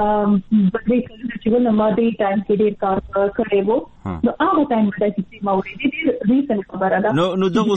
Speaker 21: بدري کله چې ونه ماده ټایم کې ډیر کار کړی وو نو هغه ټایم باندې چې ما ورې دي ریسن خبره ده
Speaker 19: نو دغه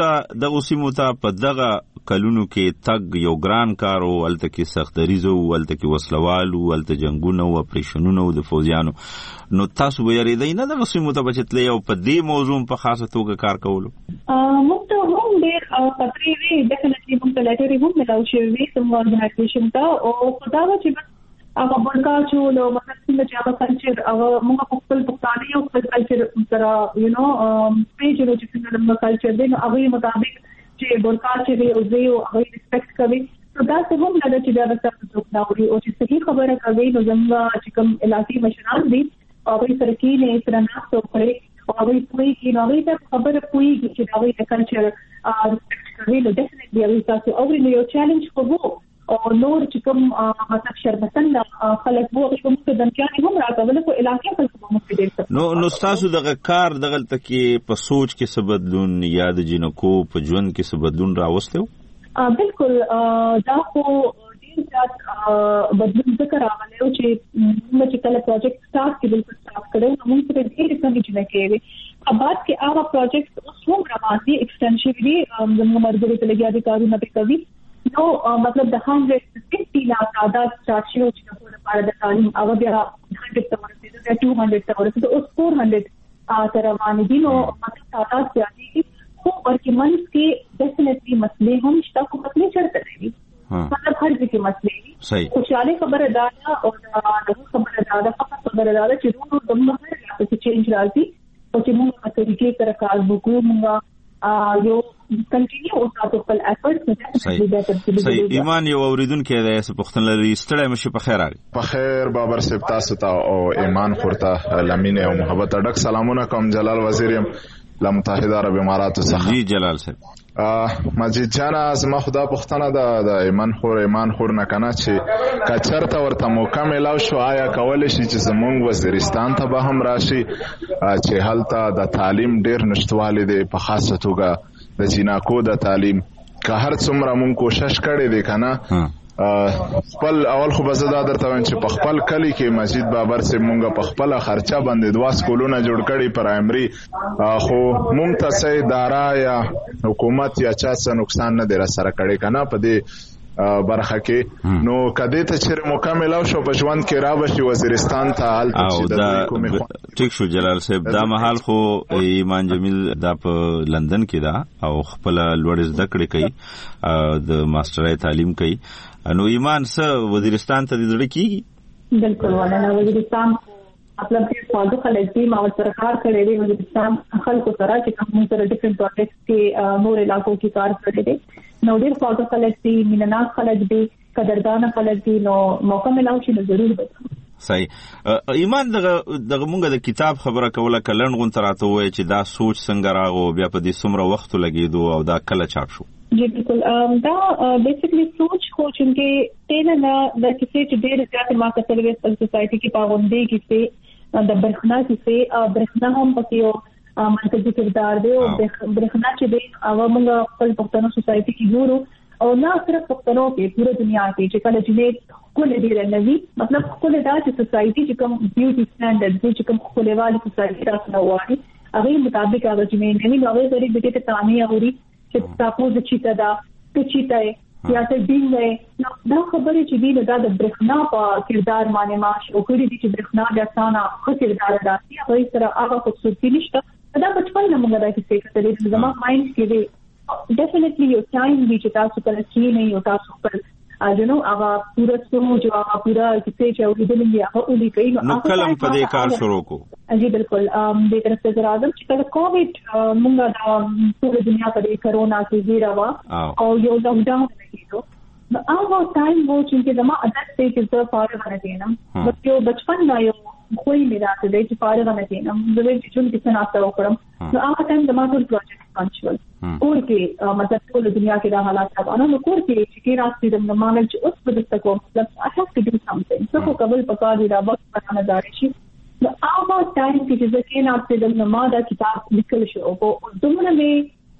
Speaker 19: سیمو ته په دغه کلونو کې تګ یو ګران کار او الته کې سختریزو الته کې وسلوالو الته جنگونو او اپریشنونو د فوجیانو نو تاسو به یریدای نه دغه سیمو ته بچتلې او په دې موضوع په خاصه توګه کار کولو
Speaker 21: موږ ته هم ډیر خطرې وي ډیفینټلی موږ ته لټري هم ملاو شوی سم ورګنایزیشن ته او خدا چې هغه بلکا چې نو مطلب چې هغه کلچر هغه موږ په خپل پښتانه یو خپل کلچر سره یو نو پیژنو چې څنګه کلچر دی نو هغه مطابق چې بلکا چې دی او زه هغه ریسپیکټ کوي نو دا څه هم نه چې دا څه څوک دا وي او چې صحیح خبره کوي نو څنګه چې کوم علاقې مشران دي او په سره کې نه سره ناستو کړی او هغه کوئی کې نو هغه خبره کوي چې دا وي کلچر ریسپیکټ کوي نو ډیفینټلی هغه تاسو او یو چیلنج کوو او نور چې کوم مطلب شربتن خلک وو چې کوم څه دنګیانې هم راغله په علاقې خلک مو کې ډېر
Speaker 19: نو تاسو دغه کار دغه تکي په سوچ کې څه بدلون یا د جنکو په ژوند کې څه بدلون راوستو
Speaker 21: بالکل دا خو ډېر زیات بدلون ذکر راغلی چې موږ چې کله پروجیکټ سٹارټ کې بالکل سٹارټ کړو نو موږ ته ډېر څه چې نه کوي بعد کې هغه پروجیکټ اوس هم روان دي ایکسټنشن دي زموږ مرګري ته لګیا دي کارونه به کوي نو مطلب د 150 لا تعداد سٹارټ شو چې په لپاره د تعلیم هغه بیا 100 ته ورسېده 200 ته ورسېده اوس 400 تر باندې دي نو مطلب تعداد زیاتې خو ورکه منځ کې ډیفینټلی مسلې هم شته خو مسلې چرته دي مطلب هر ځای کې مسلې دي خوشاله خبره ده او دا خبره ده فقط خبره ده چې نور د موږ په چینج راځي او چې موږ په طریقې سره کار وکړو موږ یو کنټینیو او تاسو خپل افورټس
Speaker 19: صحیح ایمان یو اوریدونکو دی څه پښتون لري ستړی مشه په خیر راغی
Speaker 2: په خیر بابر صاحب تاسو ته او ایمان خورته لمینه او محبت ډک سلامونه کوم جلال وزیرم له متحده عرب اماراتو څخه
Speaker 19: جی جلال صاحب
Speaker 2: مجید جان از ما خدا پښتنه د ایمان خور نه کنه چې کچرته ورته مکمل او شو آیا کول شي چې زمونږ وزیرستان ته به هم راشي چې هلته د تعلیم ډیر نشټواله دی په خاصه توګه د جنکو د تعلیم که هر څومره مونږ کوشش کړی دی کنه خپل اول خو بزدا درته وین چې په خپل کلی کې مسجد بابر سے مونږ په خپل خرچه باندې دوا سکولونه جوړ کړي پرایمري خو مونږ ته سې اداره یا حکومت یا چا څه نقصان نه دی را سره کړی کنه په دې برخه کې نو کده ته چې مکمل او شو په ژوند کې را بشي وزیرستان ته حالت چې د کومه
Speaker 19: ټیک شو جلال صاحب دا محل خو ایمان جمیل دا په لندن کې دا او خپل لوړ زده کړې کوي د ماسترۍ تعلیم کوي نو ایمان څه وزیرستان ته دې کیږي
Speaker 21: بالکل ولا وزیرستان مطلب چې فالتو خلک دي ما سرکار کړي دي وزیرستان خلکو سره چې کوم سره ډیفرنٹ پروجیکټس کې نور علاقو کې کار کړي دي نو ډیر فالتو خلک دي مینناک خلک دي قدردان خلک دي نو موقع ملاوي چې ضرور به
Speaker 19: صحیح ایمان دغه مونږ د کتاب خبره کوله کلن غون تراته وای چې دا سوچ څنګه راغو بیا په دې څومره وخت لګیدو او دا کله چاپ شو
Speaker 21: جی بالکل دا بیسیکلی سوچ کو چې تینا د کیسې چې ډېر زیات ما کتلې په سوسایټي کې پاوندې کې د برخنا کې برخنا هم پکې یو مرکزي کردار دی او برخنا چې د عوامو خپل پښتنو سوسایټي کې ګورو او نه صرف پښتنو کې پوره دنیا کې چې کله چې کول دي رنوي مطلب کول دا چې سوسایټي چې کوم بیوټي سټانډرډ چې کوم خپلوالي سوسایټي راځي وایي هغه مطابق هغه چې نه نوې غریب دې ته تامي اوري چې تاسو د چیتا دا چیتا یا ته دینګ دا خبره چې دی دا د برخنا په کردار باندې ماش او کړي دي چې برخنا د اسانه خو کردار ادا کوي هغه سره هغه خوشحالي نشته دا بچپن نه موږ دا کیسه کتلې زما مایند کې دی ډیفینټلی یو ټایم دی چې تاسو کله کې نه یو تاسو خپل اجنو هغه پورا سمو جو هغه پورا کیسه چې اوریدلې هغه ولي کوي
Speaker 19: نو کلم په دې کار شروع کو
Speaker 21: جی بالکل دې طرف ته راځم چې کله کووډ موږ د ټول دنیا په کرونا کې زیرا وا او یو لاک ډاون کېدو نو هغه ټایم وو چې زما عادت ته چې زه فارغ نه کېنم بچو بچپن نه یو خوې مې راته دی چې فارغ نه کېنم زه چې څنګه څنګه ناشته وکړم نو هغه ټایم زما ټول پروجیکټ کانچول کور کې مطلب ټول دنیا کې دا حالات راغله نو کور کې چې راځي د مامل چې اوس په دغه کوم مطلب I have to do something څه کو قبل پکار دی دا وخت په نظر شي نو هغه ټایم چې ځکه نه په دغه ما دا کتاب لیکل شو او دومره مې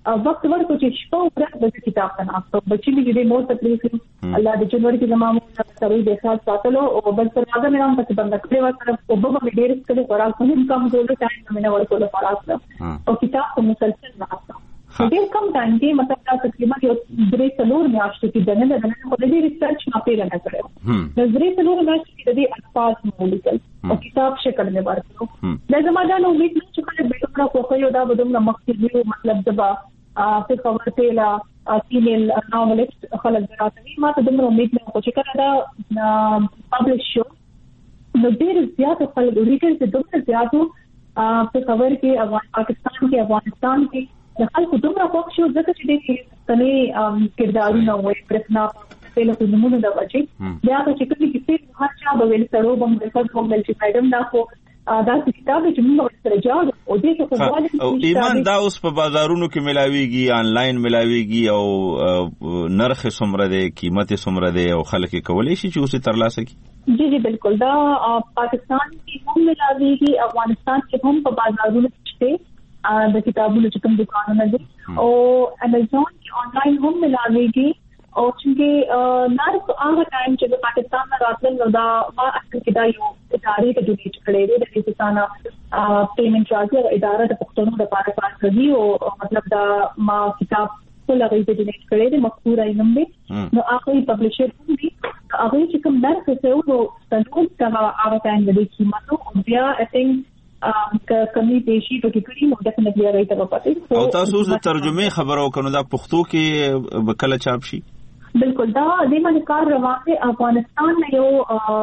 Speaker 21: وخت ورکو چې شپه ورځ د کتاب ته ناستو بچی می دې مور تکلیف الله د جنوري کې زمامو سره د خاص ساتلو او بل تر هغه مې هم په بند کړو سره او به مې ډېر څه خوراک هم کم کولو ټایم مې نه ورکول خوراک او کتاب په مسلسل ناستو ډېر کم ټایم کې مطلب تقریبا یو 3-4 میاشتې کې دنه په دې ریسرچ نه پیل نه کړو د 3-4 میاشتې کې د الفاظ مولیکل او کتاب شکل نه ورکړو د زماده نو امید چې کله به تاسو خو یو دا بدوم مخکې مطلب دبا په خبر تیلا فیمیل ناولست خلک دراتوي ما ته د امید نه کوم چې کله دا پبلش شو نو ډېر زیات خلک ریټل ته دومره زیاتو په خبر کې پاکستان کې افغانستان کې د خلکو دومره خوښ شو ځکه چې دې څنګه کردارونه وایي پرتنا په له کومو د وجه بیا چې کله کې هر چا به ول سره به موږ کوم چې میډم دا خو دا کتاب چې موږ سره جوړ او دې څه
Speaker 19: او ایمان دا اوس په بازارونو کې ملاويږي آنلاین ملاويږي او نرخ سمره ده قیمت سمره ده او خلک کولای شي چې اوسه ترلاسه کی
Speaker 21: جی بالکل دا پاکستان کې هم ملاويږي افغانستان کې هم په بازارونو کې د کتابونو چې کوم دکانونه دي او امازون کې آنلاین هم ملاويږي او چې نارس هغه ټایم چې د پاکستان نه راتلل نو دا ما اصل کې دا یو ادارې ته ډونیټ کړی دی د پاکستان پیمنٹ راځي اداره د پښتنو لپاره کار کوي او مطلب دا ما کتاب ټول هغه ته ډونیټ کړی دی مخکور اينم دی نو هغه پبلشر هم دي هغه چې کوم نرخ څه وو تنوع دا هغه ټایم د قیمتو او بیا I think کمی پیشي پکې کړی نو ډیفینټلی راځي ته پاتې
Speaker 19: او تاسو د ترجمه خبرو کنو دا پښتو کې کله چاپ شي
Speaker 21: بالکل دا د باندې کار روان دی افغانستان نه یو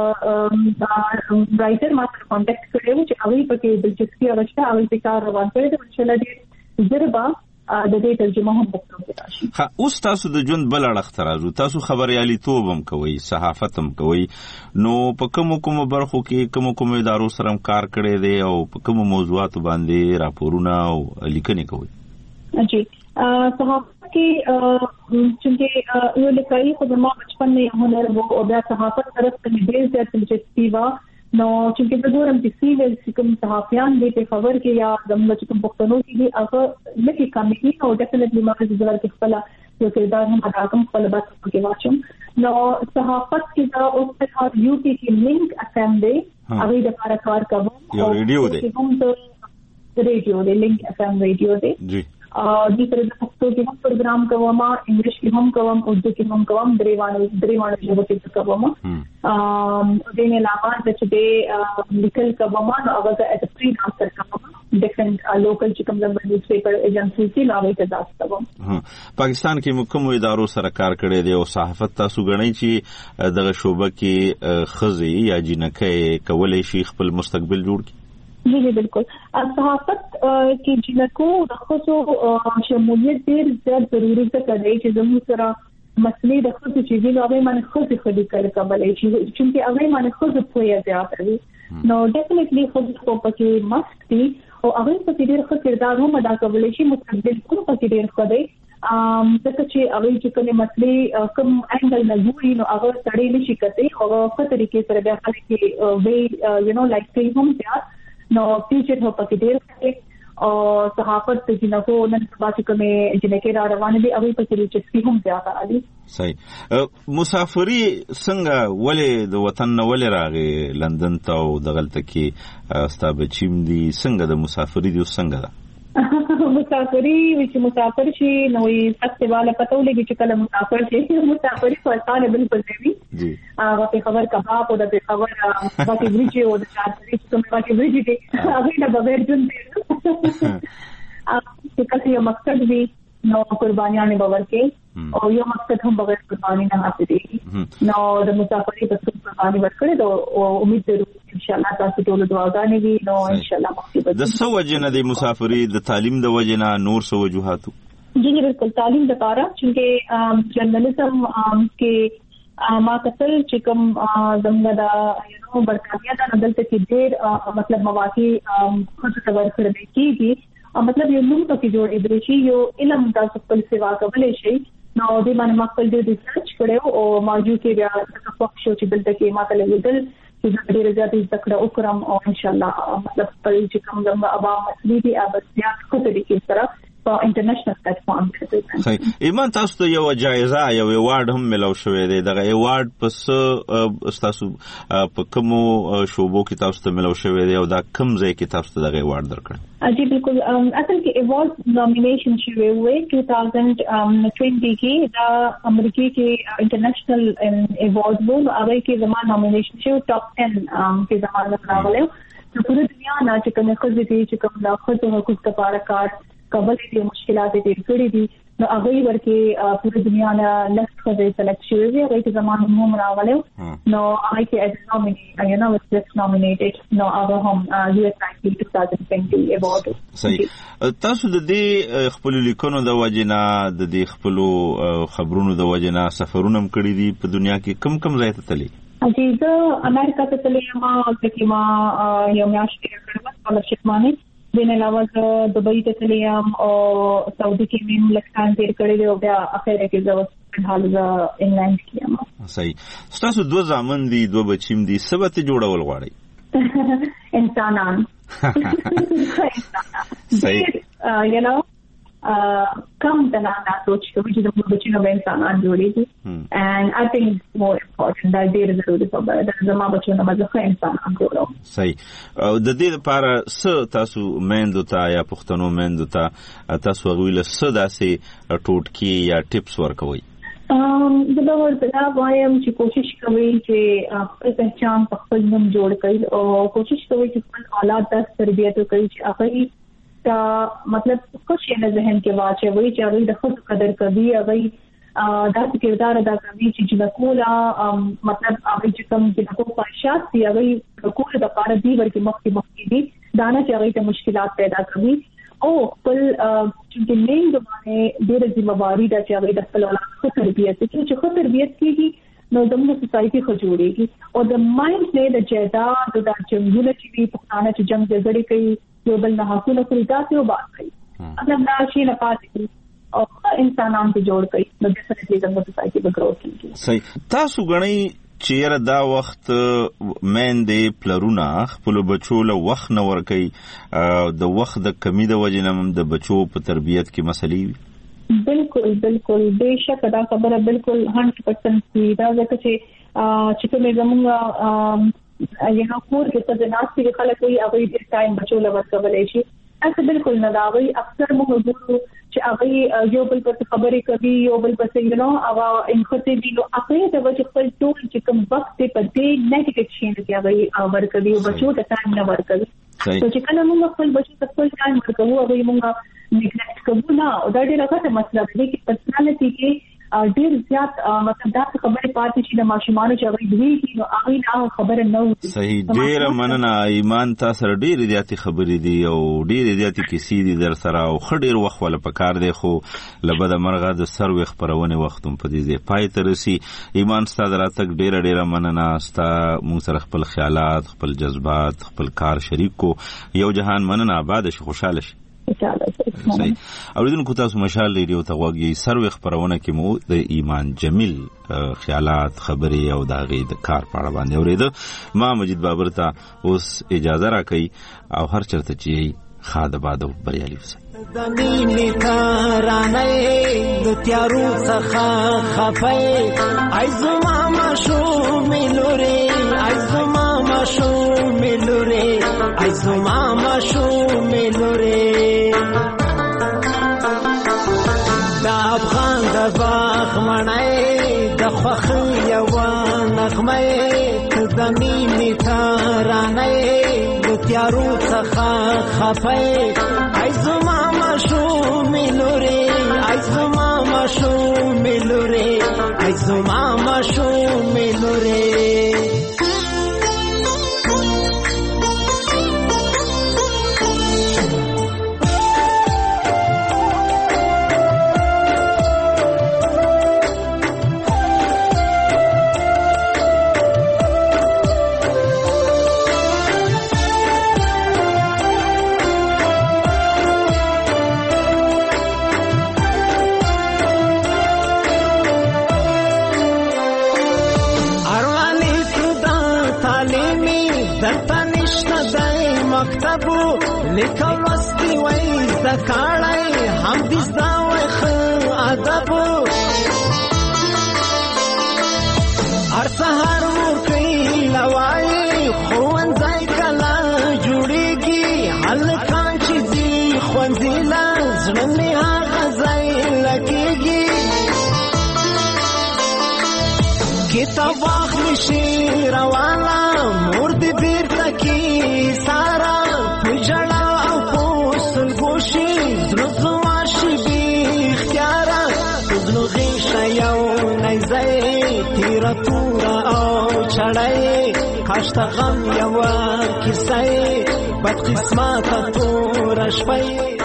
Speaker 21: رائټر ما سره کانټیکټ کړو چې هغه پکې دلچسپي راوښته هغه په کار روان کړی دی ان شاء الله دې زربا د دې ترجمه هم پښتو کې راشي
Speaker 19: ها اوس تاسو د ژوند بل اړخ ترازو تاسو خبريالي توب هم کوي صحافت هم کوي نو په کوم برخو کې کوم ادارو سره کار کړی دی او په کوم موضوعات باندې راپورونه او لیکنې کوي
Speaker 21: جی صحافت کې چې یو لیکي خو ما بچپن نه هنر وو او بیا صحافت طرف ته ډېر زیات دلچسپي و نو چې د ګورم چې سیویل کوم صحافیان دې په خبر کې یا د کوم پښتنو کې دي هغه لکه کمیټي او ډیفینټلی ما د ځل کې خپل یو کردار هم ادا کوم خپل بات کې واچم نو صحافت کې دا او په یو پی کې لینک FM دی هغه د لپاره کار کوم
Speaker 19: یو ریډیو دی
Speaker 21: ریډیو دی لینک FM ریډیو دی
Speaker 19: جی
Speaker 21: د تر پښتو کې هم پروګرام کوم انګلیش کې هم کوم اردو کې هم کوم دریوانه ژبه کې کوم د نه علاوه د چې لیکل کوم نو هغه د فریلانسر کوم ډیفرنٹ لوکل چې کوم د نیوز پیپر ایجنسی کې لاوي ته ځاست کوم
Speaker 19: پاکستان کې کوم ادارو سره کار کړی دی او صحافت تاسو غنئ چې دغه شوبه کې خزي یا جنکه کولای شي خپل مستقبل جوړ کړي
Speaker 21: جی بالکل صحافت کې جنکو د خصو شمولیت ډېر زیات ضروري ده چې زموږ سره مسلې د خصو چې دي هغه باندې خصو خدي کولای شي چې هغه باندې خصو پوهه زیات وي نو ډیفینټلی خصو په کې مست دي او هغه په ډېر ښه کردار هم ادا کولای شي مستقبل کوم په ډېر ښه دی ځکه چې هغه چې کومه مسلې کوم انګل نه ګوري نو هغه تړي نشي کوي او په طریقې سره بیا خلک کې وی یو نو لایک کوي هم زیات نو فیوچر هو پکې ډېر ښه او صحافت د جنکو نن سبا چې کومه جنکې را روانه دي هغه په دلچسپي هم زیاته علي
Speaker 19: صحیح مسافری څنګه ولې د وطن نه ولې راغې لندن ته او دغلته کې ستا بچیم دي څنګه د مسافری دی څنګه ده
Speaker 21: مسافری چې مسافر شي نو یې سخت والا پته ولګي چې کله مسافر شي مسافری په اسانه بالکل دی
Speaker 19: جی
Speaker 21: هغه په خبر کباب او د خبر باقي ویجی او د چارجري کوم باقي ویجی دي هغه نه بغیر جون دي چې کله یو مقصد وي نو قربانیانه باور کې او یو مقصد هم بغیر قرباني نه حاصلېږي نو د مسافرۍ په څیر قرباني ورکړي او امید لرو ان شاء الله تاسو ټول دعاګانې وي نو ان شاء الله مخکې
Speaker 19: د څه وجه نه د مسافرۍ د تعلیم د وجه نه نور څه وجوهاتو
Speaker 21: جی بالکل تعلیم لپاره چې جرنالیزم کې ما کتل چې کوم زموږ د برتانیا د دلته کې ډېر مطلب مواقع خود ته ورکړل کېږي مطلب یو نوم پکې جوړېدل شي یو علم تاسو خپل سیوا کولای شي نو د باندې مخکې د ریسرچ کړو او موضوع کې بیا تاسو شو چې دلته کې ماته لګیدل چې ډېر زیات ذکر وکړم او ان شاء الله مطلب په چې کوم د عوام مسلې دي ابسیات خو طریقې سره په انټرنیشنل پلیټفارم کې.
Speaker 19: صحیح. ایمان تاسو ته یو جایزه یو ایوارډ هم ملو شوې دی. دغه ایوارډ پس تاسو په کوم شوبو کې تاسو ته ملو شوې دی او دا کوم ځای کې تاسو ته دغه ایوارډ درکړ؟
Speaker 21: جی بالکل. اصل کې ایوارډ نومینیشن شوې وې 2020 کې دا امریکا کې انټرنیشنل ایوارډ وو. هغه کې زموږ نومینیشن شو ټاپ 10 کې زموږ راغله. په پوره دنیا نه چې کومه خزې دي چې کوم د خزو حقوق لپاره کار کول دي مشکلات دي کړې دي نو هغه ورکه پوره دنیا نه لس خزې سلیکټ شوې دي. هغه کې زموږ هم راغله نو هغه کې as nominated you know was just nominated نو هغه هم USIP 2020 ایوارډ.
Speaker 19: صحیح. تاسو د دې خپل لیکونو د وجنا د دې خپل خبرونو د وجنا سفرونه هم کړی دي په دنیا کې کم ځای ته تللی؟
Speaker 21: جی زه امریکا ته تللی یم چې ما یو میاشت کې کړم سکالرشپ باندې. د نه علاوه زه دبي ته تللی یم او سعودي کې مې لکان تیر کړی دی او بیا اخر کې زه په حال زه انګلند کې یم.
Speaker 19: صحیح. تاسو دوه زامن دي دوه بچیم دي سبت جوړول غواړي؟
Speaker 21: انسانان.
Speaker 19: صحیح.
Speaker 21: you know کم دنا سوچ کوي چې د بچینو به انسانان جوړیږي and I think it's more important that ډېر ضروري په د زما بچو نه مزه انسانان جوړو.
Speaker 19: صحیح. د دې لپاره څه تاسو میندو ته یا پښتنو میندو ته تاسو غوښتل څه داسې ټوټکی یا ټیپس ورکوي؟
Speaker 21: د ډول په وایم چې کوشش کوي چې خپل پہچان په خپل نوم جوړ کړي او کوشش کوي چې خپل اولاد ته تربیت وکړي چې هغه تا مطلب کچھ نه ذهن کې واچوي چې هغه د خود قدر کوي هغه داسې کردار ادا کوي چې د کولا مطلب هغه چې کوم د کوم پاشات دی هغه کوله د پاره دی ورکه مخکې دي دانه چې هغه ته مشکلات پیدا کوي او خپل چې مين د باندې ډېر ذمہواری ده چې هغه د خپل اولاد خو تربیت کوي چې خو تربیت کیږي نو زموږ سوسایټي خو جوړیږي او د مایند نه د جیداد د جنگونه چې په پښتانه چې جنگ جګړې کوي یو بل نه حقونه کوي تاسو وباسي مطلب دا شي نه پاتې او انسانان ته جوړ کوي نو د سره د سوسایټي په گروث کې.
Speaker 19: صحیح. تاسو غنئ چیرې دا وخت مېندې پلرونه خپل بچو له وخت نه ورکي د وخت د کمی د وجنم د بچو په تربیت کې مسلې؟
Speaker 21: بالکل بهشکه دا خبره بالکل 100% دی. دا ځکه چې کومه زموږ یو کور کې څه ناسي خلک وي هغه ډېر ټایم بچو له ورکولای شي. اته بالکل نه دا وي اکثر موږ ګورو چې هغه یو بل پر خبرې کوي یو بل پر څنګه هغه انخته دی نو هغه د وجه خپل ټول چې کوم وخت په دې نیگیټیو شي چې هغه ورکوي او بچو ته ټایم نه ورکوي. چې کله موږ خپل بچو ته خپل ټایم ورکوو هغه موږ نیګلیکټ کوو نه او دا ډېر غټه مسله ده چې پرسنالټي کې ډېر زیات مطلب دا خبره پاتې چې د ماشومان چې هغه دوی نو هغه نه خبره نه وي.
Speaker 19: صحیح. ډېر مننه ایمان تاسو ډېر زیاتې خبرې دي او ډېر زیاتې کیسې دي در سره او خډیر وخت ولا پکار دی خو لبد مرغه د سروي خبرونه وختم په دې پای ته رسی. ایمان ستاسو راتګ ډېر مننه. ستاسو موږ سره خپل خیالات خپل جذبات خپل کار شریک کو یو جهان مننه آباد شي خوشاله شي. صحیح. اوریدونکو تاسو مشال ریډیو ته غوږی سروي خبرونه کې مو د ایمان جمیل خیالات خبرې او د غي د کار په اړه باندې اوریده. ما مجید بابر ته اوس اجازه راکړي او هر چرته چې خاده بادو بریالي وسه.
Speaker 20: د مینې ترانه د تیارو څخه خفای ای زما مشومې لورې ای زما مشومې لورې ای زما مشومې لورې د افغان د باغ مړی د خوښۍ یوه نغمه د مینې ترانه د تیارو څخه خفای ای زما مشومې لورې ای زما مشومې لورې ای زما مشومې لورې لیکل مستی وای زکاړای هم دې زده وای ښه ادب هر سهار ورکوي لوایي ښوونځی کله جوړېږي هلکان چې ځي ښوونځي له زړه مې هغه ځای لګېږي کتاب واخلي شعر والا مور دې بیرته کې سارا په ژړا او په سترګو شي زړه زما شي بې اختیاره په زړه غېږه یو نیزی تیره توره او چړی کاش ته غم یوه کیسه بد قسمته توره شپه